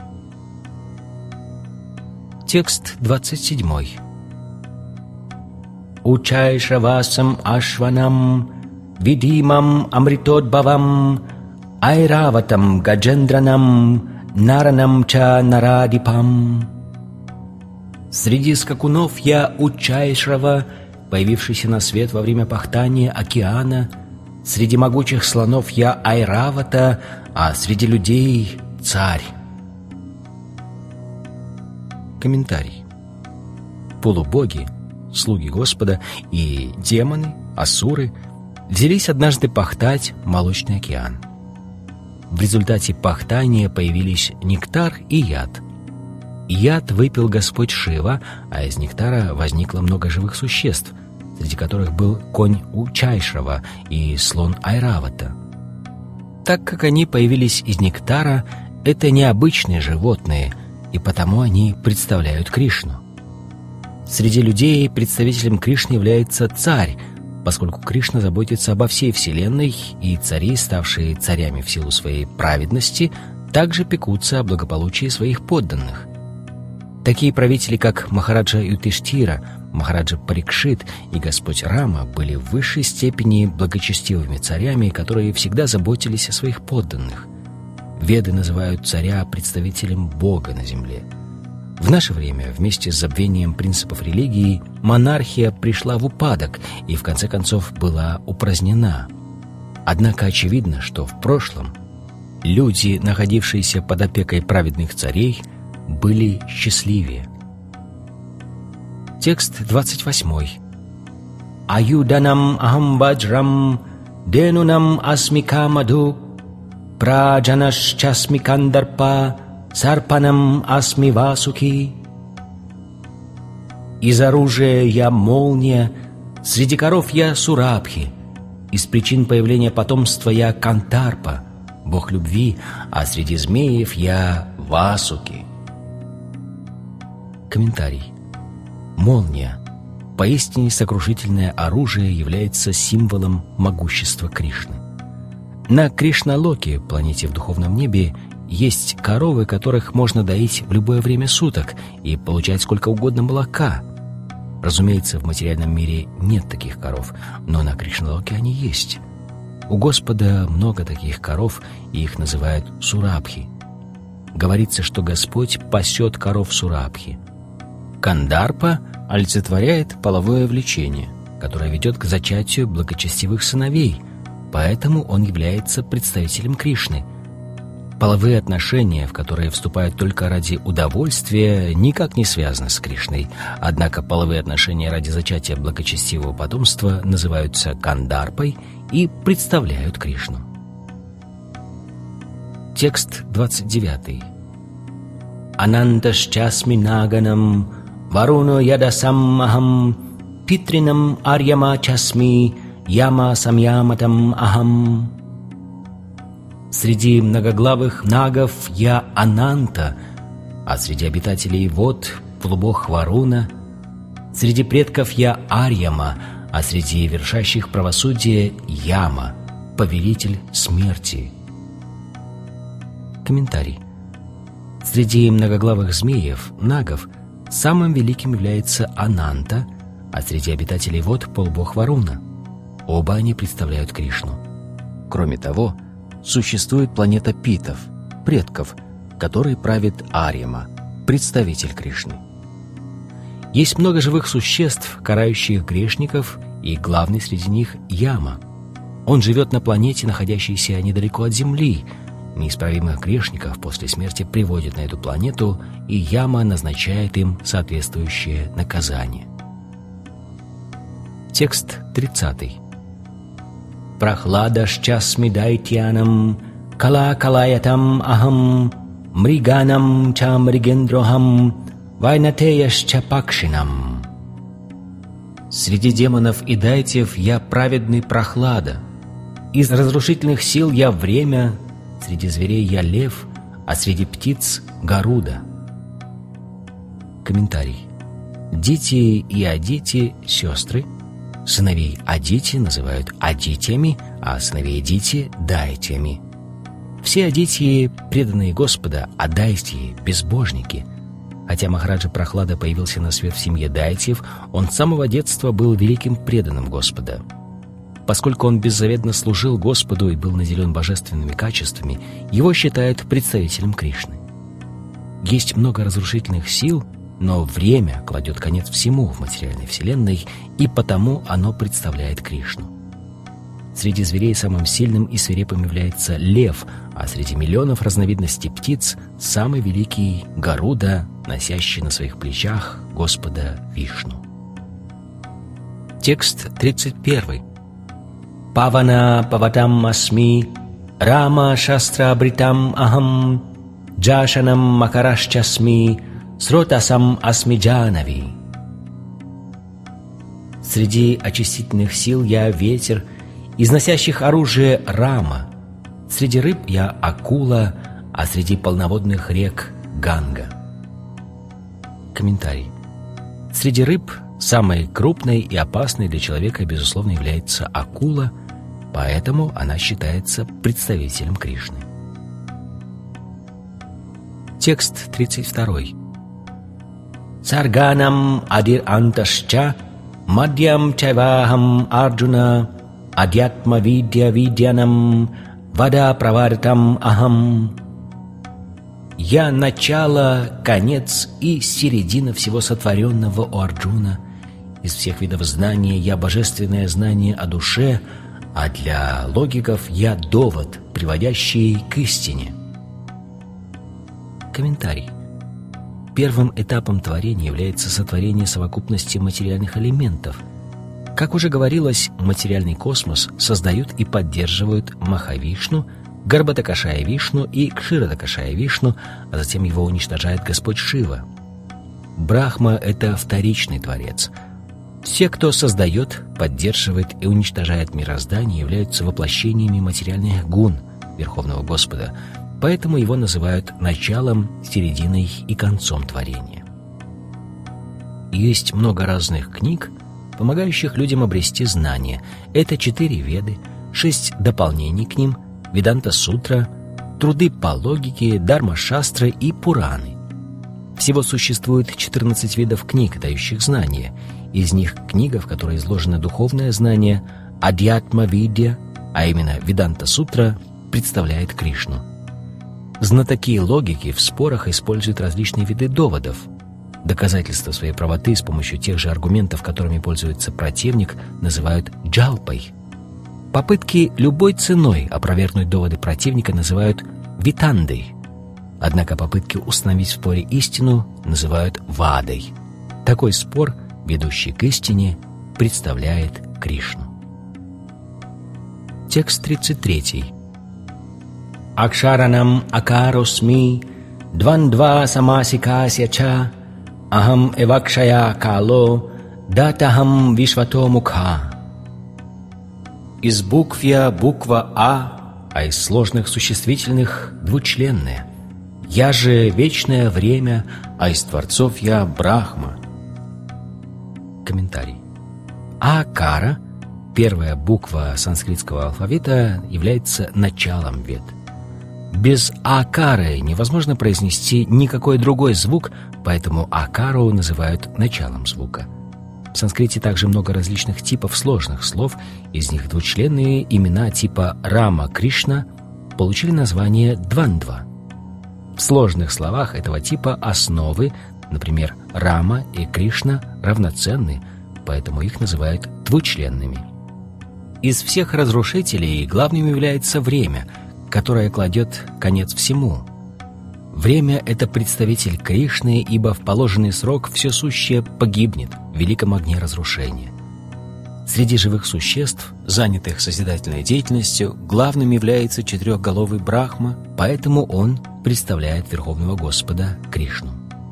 Текст 27. Учайшавасам ашванам видимам амритодбавам айраватам гаджендранам наранам ча нарадипам. Среди скакунов я Учайшрава, появившийся на свет во время пахтания океана. Среди могучих слонов я Айравата, а среди людей — царь. Комментарий. Полубоги, слуги Господа, и демоны, асуры взялись однажды пахтать молочный океан. В результате пахтания появились нектар и яд. Яд выпил Господь Шива, а из нектара возникло много живых существ, среди которых был конь Учайшрава и слон Айравата. Так как они появились из нектара, это необычные животные, и потому они представляют Кришну. Среди людей представителем Кришны является царь, поскольку Кришна заботится обо всей Вселенной, и цари, ставшие царями в силу своей праведности, также пекутся о благополучии своих подданных. Такие правители, как Махараджа Юдхиштхира, Махараджа Парикшит и Господь Рама, были в высшей степени благочестивыми царями, которые всегда заботились о своих подданных. Веды называют царя представителем Бога на земле. В наше время, вместе с забвением принципов религии, монархия пришла в упадок и, в конце концов, была упразднена. Однако очевидно, что в прошлом люди, находившиеся под опекой праведных царей, были счастливее. Текст 28. Аюданам ахам ваджрам денунам асмика маду праджанашчасми кандарпа сарпанам асми васуки. Из оружия я молния, среди коров я Сурабхи, из причин появления потомства я Кантарпа, бог любви, а среди змеев я Васуки. Комментарий. Молния, поистине сокрушительное оружие, является символом могущества Кришны. На Кришналоке, планете в духовном небе, есть коровы, которых можно доить в любое время суток и получать сколько угодно молока. Разумеется, в материальном мире нет таких коров, но на Кришналоке они есть. У Господа много таких коров, и их называют Сурабхи. Говорится, что Господь пасет коров Сурабхи. Кандарпа олицетворяет половое влечение, которое ведет к зачатию благочестивых сыновей, поэтому он является представителем Кришны. Половые отношения, в которые вступают только ради удовольствия, никак не связаны с Кришной, однако половые отношения ради зачатия благочестивого потомства называются кандарпой и представляют Кришну. Текст 29. Ананташчасми наганам варуно ядасаммахам питринам арьяма часми яма самьяматам ахам. Среди многоглавых нагов я Ананта, а среди обитателей вод полубог Варуна. Среди предков я Арьяма, а среди вершащих правосудие Яма, повелитель смерти. Комментарий. Среди многоглавых змеев, нагов, самым великим является Ананта, а среди обитателей вод полубог Варуна. Оба они представляют Кришну. Кроме того, существует планета питов, предков, которой правит Арьяма, представитель Кришны. Есть много живых существ, карающих грешников, и главный среди них — Яма. Он живет на планете, находящейся недалеко от Земли. Неисправимых грешников после смерти приводят на эту планету, и Яма назначает им соответствующее наказание. Текст 30. Прахладашчасми дайтьянам, кала калаятам ахам, мриганам ча мригендрохам, вайнатеяшча пакшинам. Среди демонов и дайтев я праведный Прахлада. Из разрушительных сил я время, среди зверей я лев, а среди птиц — Гаруда. Комментарий. Дити и Адити — сестры. Сыновей Адити называют Адитями, а сыновей Дити — Дайтями. Все Адитии — преданные Господа, а Дайтии — безбожники. Хотя Махараджа Прахлада появился на свет в семье Дайтьев, он с самого детства был великим преданным Господа. Поскольку он беззаветно служил Господу и был наделен божественными качествами, его считают представителем Кришны. Есть много разрушительных сил, но время кладет конец всему в материальной вселенной, и потому оно представляет Кришну. Среди зверей самым сильным и свирепым является лев, а среди миллионов разновидностей птиц самый великий — Гаруда, носящий на своих плечах Господа Вишну. Текст 31. Павана паватам асми, рама шастра бритам ахам, джашанам макарашчасми, сротасам асми джанави. Среди очистительных сил я ветер, из носящих оружие рама, среди рыб я акула, а среди полноводных рек Ганга. Комментарий. Среди рыб самой крупной и опасной для человека, безусловно, является акула, поэтому она считается представителем Кришны. Текст 32. Сарганам адир анташча, мадьям чайвахам арджуна, адьятма видья видьянам, вада правартам ахам. Я начало, конец и середина всего сотворенного у Арджуна. Из всех видов знания я божественное знание о душе, а для логиков я довод, приводящий к истине. Комментарий. Первым этапом творения является сотворение совокупности материальных элементов. Как уже говорилось, материальный космос создают и поддерживают Махавишну, Гарбхатакашая Вишну и Кширадакашая Вишну, а затем его уничтожает Господь Шива. Брахма — это вторичный творец. Все, кто создает, поддерживает и уничтожает мироздание, являются воплощениями материальных гун Верховного Господа, поэтому его называют началом, серединой и концом творения. Есть много разных книг, помогающих людям обрести знания. Это 4 Веды, 6 дополнений к ним, Веданта-сутра, труды по логике, Дарма-шастры и Пураны. Всего существует 14 видов книг, дающих знания. Из них книга, в которой изложено духовное знание, Адьятма-видья, а именно Веданта-сутра, представляет Кришну. Знатоки логики в спорах используют различные виды доводов. Доказательства своей правоты с помощью тех же аргументов, которыми пользуется противник, называют джалпой. Попытки любой ценой опровергнуть доводы противника называют витандой. Однако попытки установить в споре истину называют вадой. Такой спор, ведущий к истине, представляет Кришну. Текст 33. Акшаранам акаросми, двандва самасикасья ча, ахам эвакшая кало, датахам вишвато мукха. Из букв я буква а из сложных существительных двучленная. Я же вечное время, а из творцов я Брахма. Комментарий. Акара, первая буква санскритского алфавита, является началом вед. Без акары невозможно произнести никакой другой звук, поэтому акару называют началом звука. В санскрите также много различных типов сложных слов, из них двучленные имена типа Рама, Кришна получили название Двандва. В В сложных словах этого типа основы, например, Рама и Кришна, равноценны, поэтому их называют двучленными. Из всех разрушителей главным является время, которое кладет конец всему. Время — это представитель Кришны, ибо в положенный срок все сущее погибнет в великом огне разрушения. Среди живых существ, занятых созидательной деятельностью, главным является четырехголовый Брахма, поэтому он представляет Верховного Господа Кришну.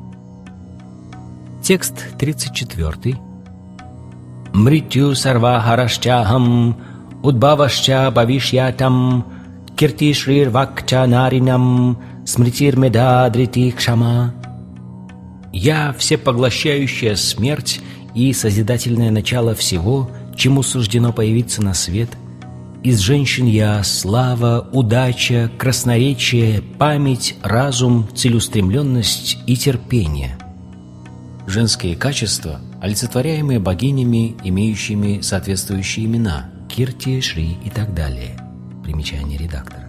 Текст 34. «Мритью сарвахарашчахам, удбавашча бавишьятам, киртишрирвакча наринам, смритирмедадрити кшама». «Я — всепоглощающая смерть и созидательное начало всего, чему суждено появиться на свет. Из женщин я — слава, удача, красноречие, память, разум, целеустремленность и терпение». Женские качества, олицетворяемые богинями, имеющими соответствующие имена — Кирти, Шри и так далее. Примечание редактора.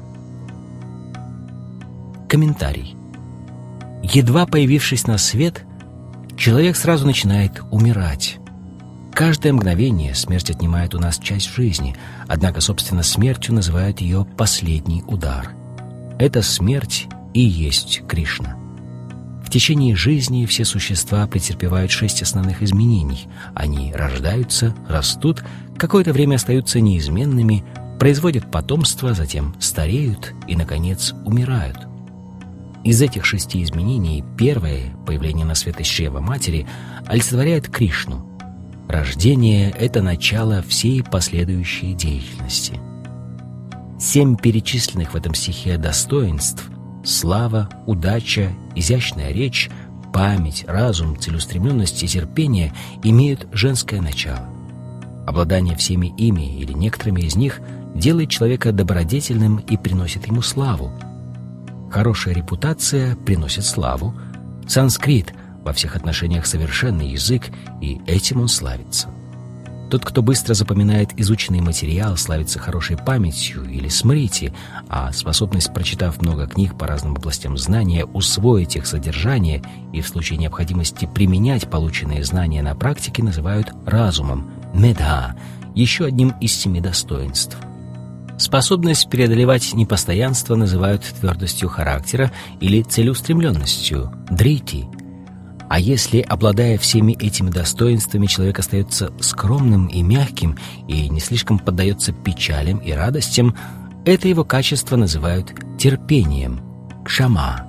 Комментарий. Едва появившись на свет, человек сразу начинает умирать. Каждое мгновение смерть отнимает у нас часть жизни, однако, собственно, смертью называют ее последний удар. Эта смерть и есть Кришна. В течение жизни все существа претерпевают 6 основных изменений. Они рождаются, растут, какое-то время остаются неизменными, производят потомство, затем стареют и, наконец, умирают. Из этих 6 изменений первое, появление на свет из чрева матери, олицетворяет Кришну. Рождение — это начало всей последующей деятельности. 7 перечисленных в этом стихе достоинств — слава, удача, изящная речь, память, разум, целеустремленность и терпение — имеют женское начало. Обладание всеми ими или некоторыми из них делает человека добродетельным и приносит ему славу. Хорошая репутация приносит славу. Санскрит — во всех отношениях совершенный язык, и этим он славится. Тот, кто быстро запоминает изученный материал, славится хорошей памятью или смрити, а способность, прочитав много книг по разным областям знания, усвоить их содержание и в случае необходимости применять полученные знания на практике называют разумом, медха, еще одним из 7 достоинств. Способность преодолевать непостоянство называют твердостью характера или целеустремленностью, дрити. А если, обладая всеми этими достоинствами, человек остается скромным и мягким и не слишком поддается печалям и радостям, это его качество называют терпением, кшама.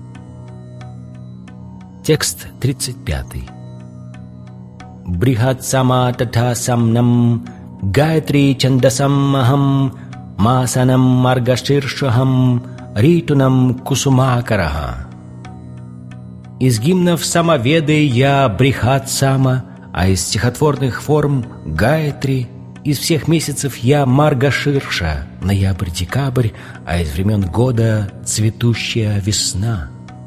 Текст 35. «Брихат сама татха самнам, гайатри чандасам махам, масанам маргаширшахам, ритунам кусумакараха». Из гимнов самоведы я Брихат Сама, а из стихотворных форм Гаятри. Из всех месяцев я Маргаширша, ноябрь-декабрь, а из времен года цветущая весна.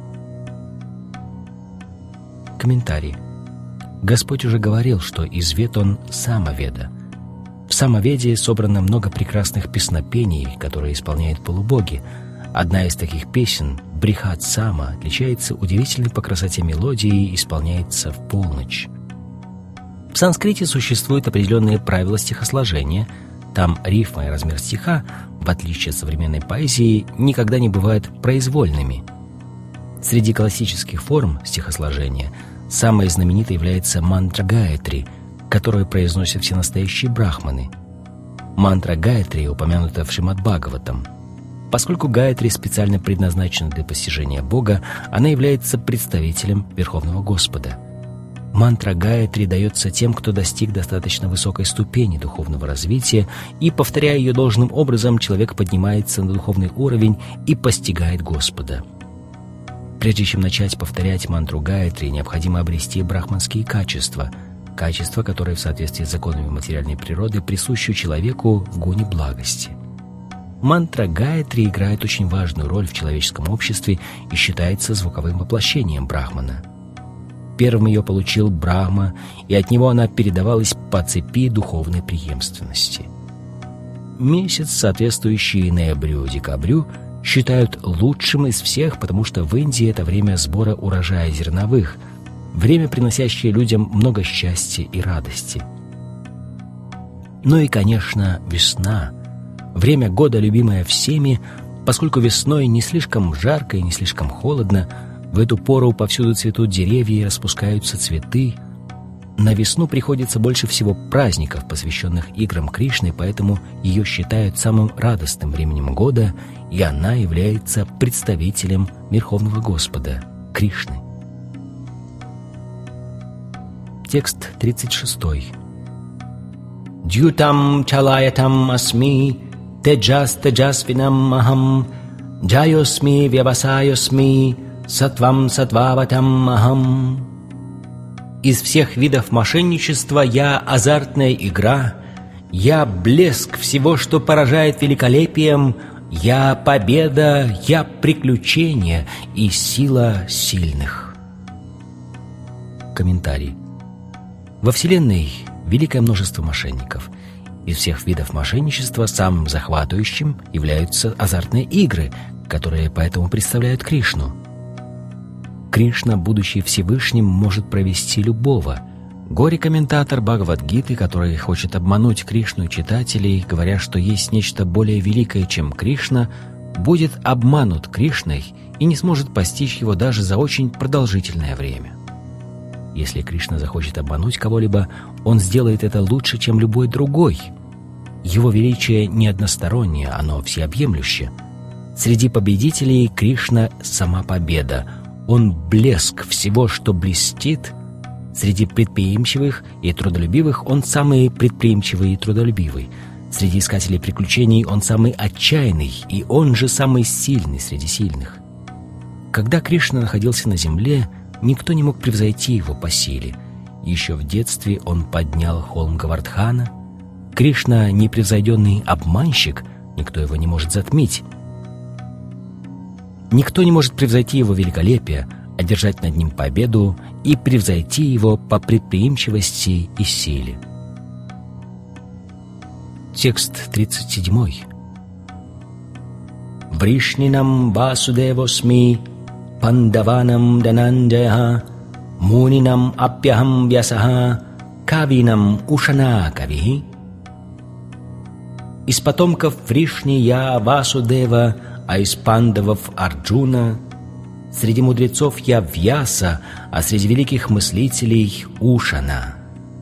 Комментарий. Господь уже говорил, что из вед Он самоведа. В самоведе собрано много прекрасных песнопений, которые исполняют полубоги. Одна из таких песен, Брихат Сама, отличается удивительной по красоте мелодии и исполняется в полночь. В санскрите существуют определенные правила стихосложения. Там рифма и размер стиха, в отличие от современной поэзии, никогда не бывают произвольными. Среди классических форм стихосложения самой знаменитой является мантра Гаятри, которую произносят все настоящие брахманы. Мантра Гаятри упомянута в Шримад-Бхагаватам. Поскольку Гаятри специально предназначена для постижения Бога, она является представителем Верховного Господа. Мантра Гаятри дается тем, кто достиг достаточно высокой ступени духовного развития, и, повторяя ее должным образом, человек поднимается на духовный уровень и постигает Господа. Прежде чем начать повторять мантру Гаятри, необходимо обрести брахманские качества, которые в соответствии с законами материальной природы присущи человеку в гуне благости. Мантра Гаятри играет очень важную роль в человеческом обществе и считается звуковым воплощением Брахмана. Первым ее получил Брахма, и от него она передавалась по цепи духовной преемственности. Месяц, соответствующий ноябрю-декабрю, считают лучшим из всех, потому что в Индии это время сбора урожая зерновых, время, приносящее людям много счастья и радости. Ну и, конечно, весна. Время года, любимое всеми, поскольку весной не слишком жарко и не слишком холодно, в эту пору повсюду цветут деревья и распускаются цветы. На весну приходится больше всего праздников, посвященных играм Кришны, поэтому ее считают самым радостным временем года, и она является представителем Верховного Господа, Кришны. Текст 36. «Дьютам чалаятам асми, теджас-теджасвинам махам, джайосми вявасайосми, сатвам сатваватам махам». Из всех видов мошенничества я азартная игра, я блеск всего, что поражает великолепием, я победа, я приключение и сила сильных. Комментарий. Во Вселенной великое множество мошенников. Из всех видов мошенничества самым захватывающим являются азартные игры, которые поэтому представляют Кришну. Кришна, будучи Всевышним, может провести любого. Горе-комментатор Бхагавад-гиты, который хочет обмануть Кришну и читателей, говоря, что есть нечто более великое, чем Кришна, будет обманут Кришной и не сможет постичь его даже за очень продолжительное время. Если Кришна захочет обмануть кого-либо, он сделает это лучше, чем любой другой. Его величие не одностороннее, оно всеобъемлюще. Среди победителей Кришна — сама победа. Он блеск всего, что блестит. Среди предприимчивых и трудолюбивых он самый предприимчивый и трудолюбивый. Среди искателей приключений он самый отчаянный, и он же самый сильный среди сильных. Когда Кришна находился на земле, никто не мог превзойти его по силе. Еще в детстве он поднял холм Говардхана. Кришна — непревзойденный обманщик, никто его не может затмить. Никто не может превзойти его великолепие, одержать над ним победу и превзойти его по предприимчивости и силе. Текст 37. «Вришнинам васудевосми, пандаванам дананджая, мунинам апьяхам вясаха, кавинам ушана кавихи». Из потомков Вришни я Васудева, а из пандавов Арджуна. Среди мудрецов я Вьяса, а среди великих мыслителей Ушана.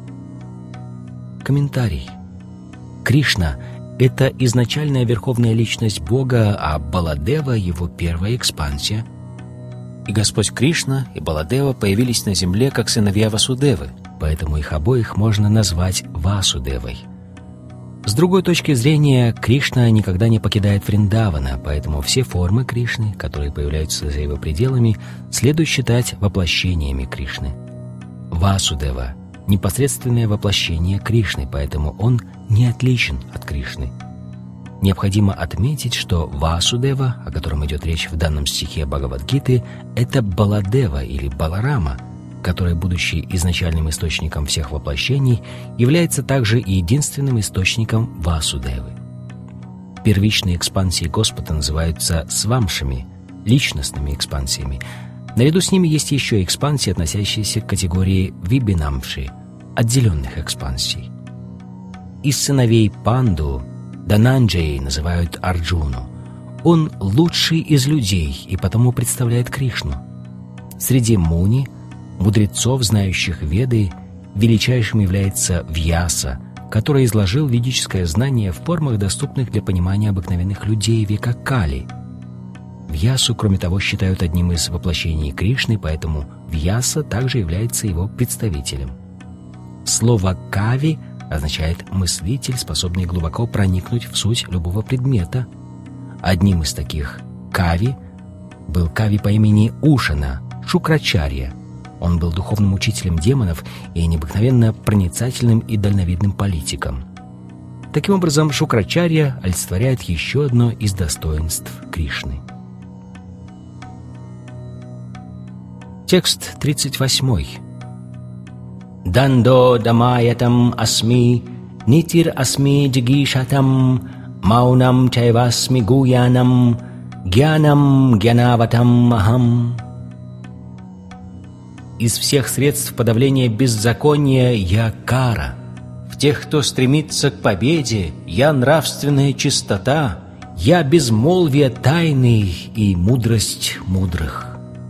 Комментарий. Кришна — это изначальная верховная личность Бога, а Баладева — его первая экспансия. И Господь Кришна и Баладева появились на земле как сыновья Васудевы, поэтому их обоих можно назвать Васудевой. С другой точки зрения, Кришна никогда не покидает Вриндавана, поэтому все формы Кришны, которые появляются за его пределами, следует считать воплощениями Кришны. Васудева — непосредственное воплощение Кришны, поэтому он не отличен от Кришны. Необходимо отметить, что Васудева, о котором идет речь в данном стихе Бхагавад-гиты, это Баладева или Баларама, который, будучи изначальным источником всех воплощений, является также и единственным источником Васудевы. Первичные экспансии Господа называются свамшами, личностными экспансиями. Наряду с ними есть еще экспансии, относящиеся к категории вибинамши, отделенных экспансий. Из сыновей Панду Дананджей называют Арджуну. Он лучший из людей и потому представляет Кришну. Среди муни, мудрецов, знающих Веды, величайшим является Вьяса, который изложил ведическое знание в формах, доступных для понимания обыкновенных людей века Кали. Вьясу, кроме того, считают одним из воплощений Кришны, поэтому Вьяса также является его представителем. Слово «кави» означает «мыслитель, способный глубоко проникнуть в суть любого предмета». Одним из таких «кави» был кави по имени Ушана, Шукрачарья. Он был духовным учителем демонов и необыкновенно проницательным и дальновидным политиком. Таким образом, Шукрачарья олицетворяет еще одно из достоинств Кришны. Текст 38. «Дандо дамаятам асми, нитир асми джигишатам, маунам чайвасми гуянам, Гьянам гьянаватам ахам. Из всех средств подавления беззакония я кара. В тех, кто стремится к победе, я нравственная чистота, я безмолвие тайны и мудрость мудрых.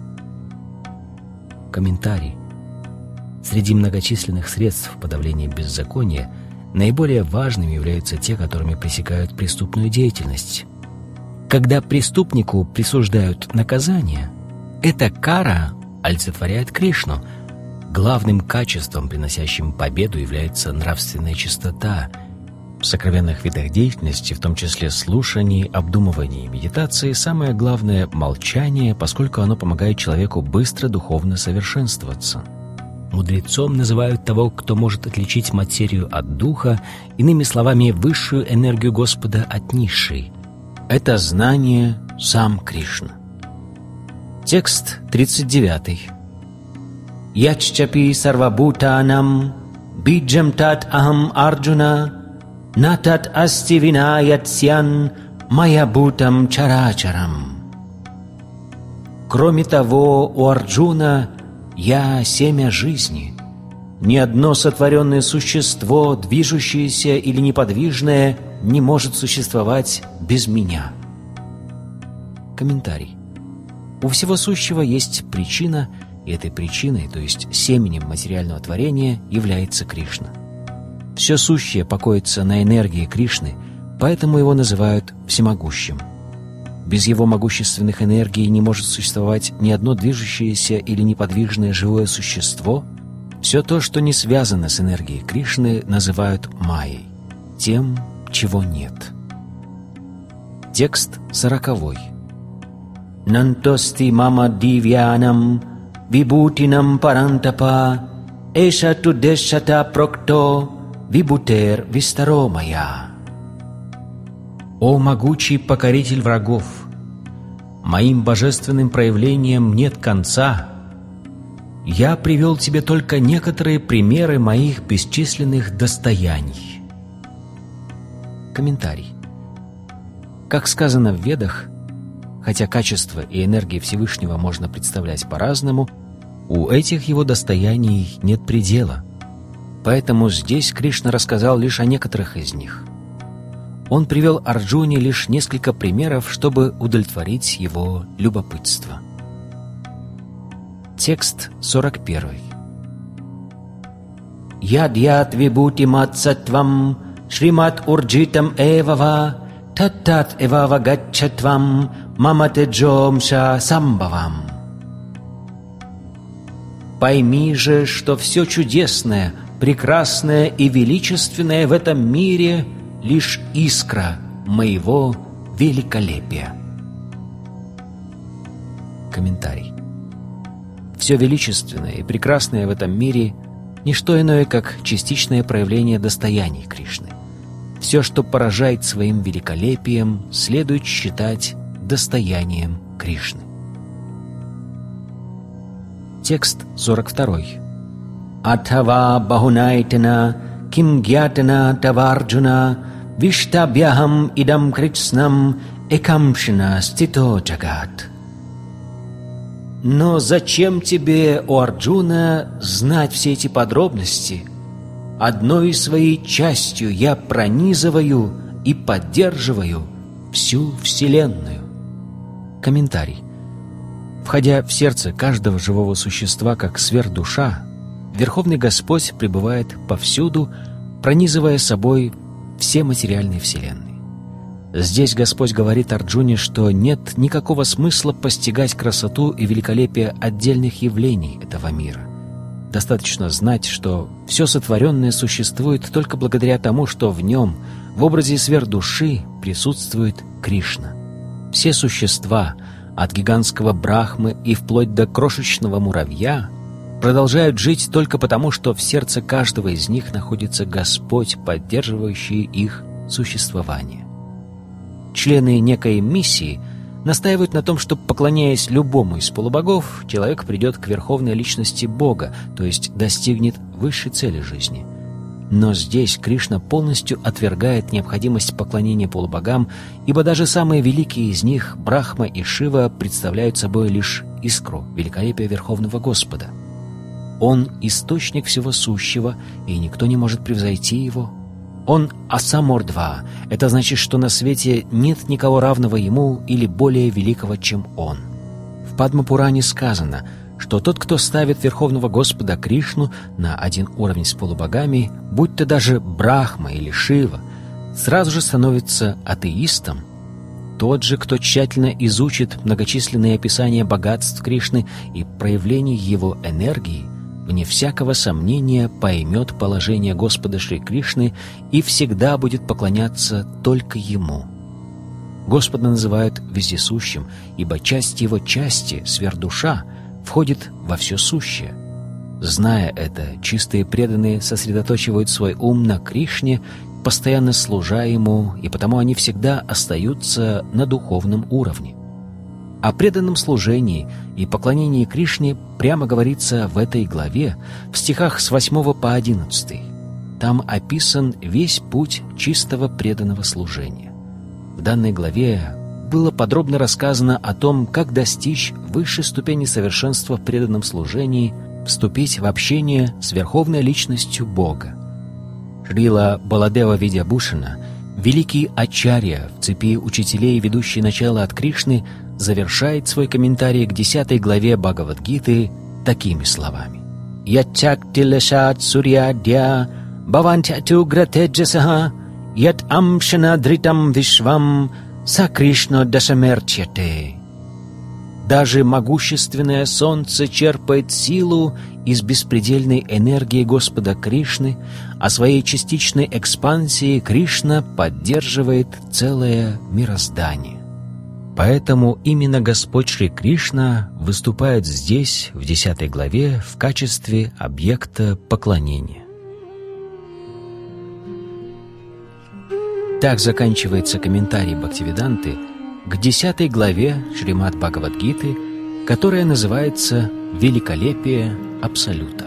Комментарий. Среди многочисленных средств подавления беззакония наиболее важными являются те, которыми пресекают преступную деятельность. Когда преступнику присуждают наказание, эта кара олицетворяет Кришну. Главным качеством, приносящим победу, является нравственная чистота. В сокровенных видах деятельности, в том числе слушании, обдумывании и медитации, самое главное — молчание, поскольку оно помогает человеку быстро духовно совершенствоваться. Мудрецом называют того, кто может отличить материю от духа, иными словами, высшую энергию Господа от низшей. Это знание сам Кришна. Текст 39. Яччапи сарвабхутанам биджам тат ахам арджуна натат асти вина ятсян мая бхутам чарачарам. Кроме того, у Арджуна я семя жизни. Ни одно сотворенное существо, движущееся или неподвижное, не может существовать без меня. Комментарий. У всего сущего есть причина, и этой причиной, то есть семенем материального творения, является Кришна. Все сущее покоится на энергии Кришны, поэтому его называют всемогущим. Без его могущественных энергий не может существовать ни одно движущееся или неподвижное живое существо. Все то, что не связано с энергией Кришны, называют майей, тем, чего нет. Текст 40. Нантости мама дивьянам вибутинам парантапа эша тудешата прокто вибутер вистаро моя. О могучий покоритель врагов! Моим божественным проявлением нет конца. Я привел тебе только некоторые примеры моих бесчисленных достояний. Комментарий. Как сказано в Ведах, хотя качество и энергии Всевышнего можно представлять по-разному, у этих его достояний нет предела. Поэтому здесь Кришна рассказал лишь о некоторых из них. Он привел Арджуне лишь несколько примеров, чтобы удовлетворить его любопытство. Текст 41. Ядьят вибутимат сатвам шримат урджитам эвава таттат эвава гаччатвам маматеджомша самбавам. Пойми же, что все чудесное, прекрасное и величественное в этом мире — лишь искра моего великолепия. Комментарий. Все величественное и прекрасное в этом мире — не что иное, как частичное проявление достояний Кришны. Все, что поражает своим великолепием, следует считать достоянием Кришны. Текст 42. Атхава бахунайтана ким гьятана таварджуна виштабьяхам идам критснам экамшина стито джагат. Но зачем тебе, о Арджуна, знать все эти подробности? Одной своей частью я пронизываю и поддерживаю всю Вселенную. Комментарий. Входя в сердце каждого живого существа как сверхдуша, Верховный Господь пребывает повсюду, пронизывая собой все материальные вселенные. Здесь Господь говорит Арджуне, что нет никакого смысла постигать красоту и великолепие отдельных явлений этого мира. Достаточно знать, что все сотворенное существует только благодаря тому, что в нем, в образе сверхдуши, присутствует Кришна. Все существа, от гигантского Брахмы и вплоть до крошечного муравья, продолжают жить только потому, что в сердце каждого из них находится Господь, поддерживающий их существование. Члены некой миссии настаивают на том, что, поклоняясь любому из полубогов, человек придет к верховной личности Бога, то есть достигнет высшей цели жизни. Но здесь Кришна полностью отвергает необходимость поклонения полубогам, ибо даже самые великие из них, Брахма и Шива, представляют собой лишь искру великолепия Верховного Господа. Он — источник всего сущего, и никто не может превзойти его. Он — Асамурдва. Это значит, что на свете нет никого равного ему или более великого, чем он. В Падма-Пуране сказано, что тот, кто ставит Верховного Господа Кришну на один уровень с полубогами, будь то даже Брахма или Шива, сразу же становится атеистом. Тот же, кто тщательно изучит многочисленные описания богатств Кришны и проявлений его энергии, вне всякого сомнения поймет положение Господа Шри Кришны и всегда будет поклоняться только Ему. Господа называют вездесущим, ибо часть Его части, сверхдуша, входит во все сущее. Зная это, чистые преданные сосредоточивают свой ум на Кришне, постоянно служа Ему, и потому они всегда остаются на духовном уровне. О преданном служении и поклонении Кришне прямо говорится в этой главе, в стихах с 8 по 11. Там описан весь путь чистого преданного служения. В данной главе было подробно рассказано о том, как достичь высшей ступени совершенства в преданном служении, вступить в общение с Верховной Личностью Бога. Шрила Баладева Видьябушана, великий ачарья в цепи учителей, ведущий начало от Кришны, завершает свой комментарий к 10 главе Бхагавад-гиты такими словами: «Ятчактилешат сурьядья бхавантяту гратеджасаха ят амшана дритам вишвам са Кришно дашамерчяте». Даже могущественное солнце черпает силу из беспредельной энергии Господа Кришны, а своей частичной экспансией Кришна поддерживает целое мироздание. Поэтому именно Господь Шри Кришна выступает здесь, в 10 главе, в качестве объекта поклонения. Так заканчивается комментарий Бхактивиданты к 10 главе Шримад Бхагавад-гиты, которая называется «Великолепие Абсолюта».